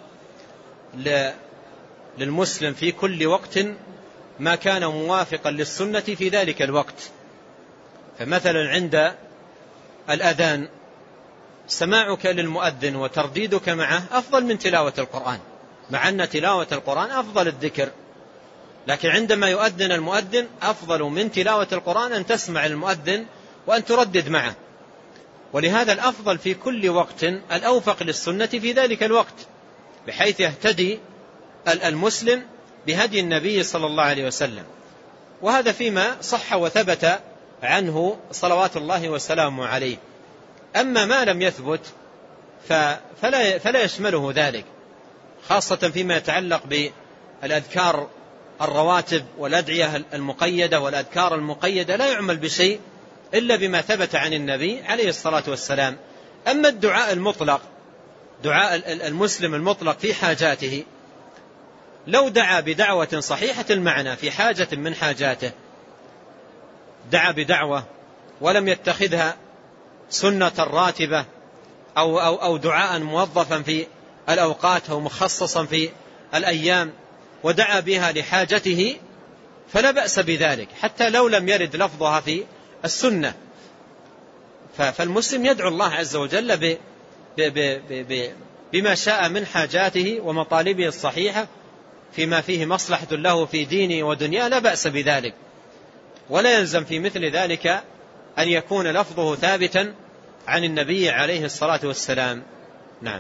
للمسلم في كل وقت ما كان موافقا للسنة في ذلك الوقت. فمثلا عند الأذان سماعك للمؤذن وترديدك معه أفضل من تلاوة القرآن، مع أن تلاوة القرآن أفضل الذكر، لكن عندما يؤذن المؤذن أفضل من تلاوة القرآن أن تسمع المؤذن وأن تردد معه. ولهذا الأفضل في كل وقت الأوفق للسنة في ذلك الوقت، بحيث يهتدي المسلم بهدي النبي صلى الله عليه وسلم. وهذا فيما صح وثبت عنه صلوات الله وسلامه عليه. أما ما لم يثبت فلا يشمله ذلك، خاصة فيما يتعلق بالأذكار الرواتب والأدعية المقيدة والأذكار المقيدة، لا يعمل بشيء إلا بما ثبت عن النبي عليه الصلاة والسلام. أما الدعاء المطلق، دعاء المسلم المطلق في حاجاته، لو دعا بدعوة صحيحة المعنى في حاجة من حاجاته، دعا بدعوة ولم يتخذها سنة راتبة أو دعاء موظفا في الأوقات أو مخصصا في الأيام، ودعا بها لحاجته، فلا بأس بذلك حتى لو لم يرد لفظها في السنة. فالمسلم يدعو الله عز وجل بما شاء من حاجاته ومطالبه الصحيحة فيما فيه مصلحة له في دينه ودنياه، لا بأس بذلك، ولا يلزم في مثل ذلك أن يكون لفظه ثابتا عن النبي عليه الصلاة والسلام. نعم.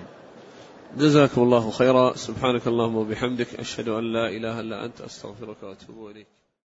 جزاكم الله خيرا. سبحانك اللهم وبحمدك، أشهد أن لا إله إلا أنت، أستغفرك وأتوب إليك.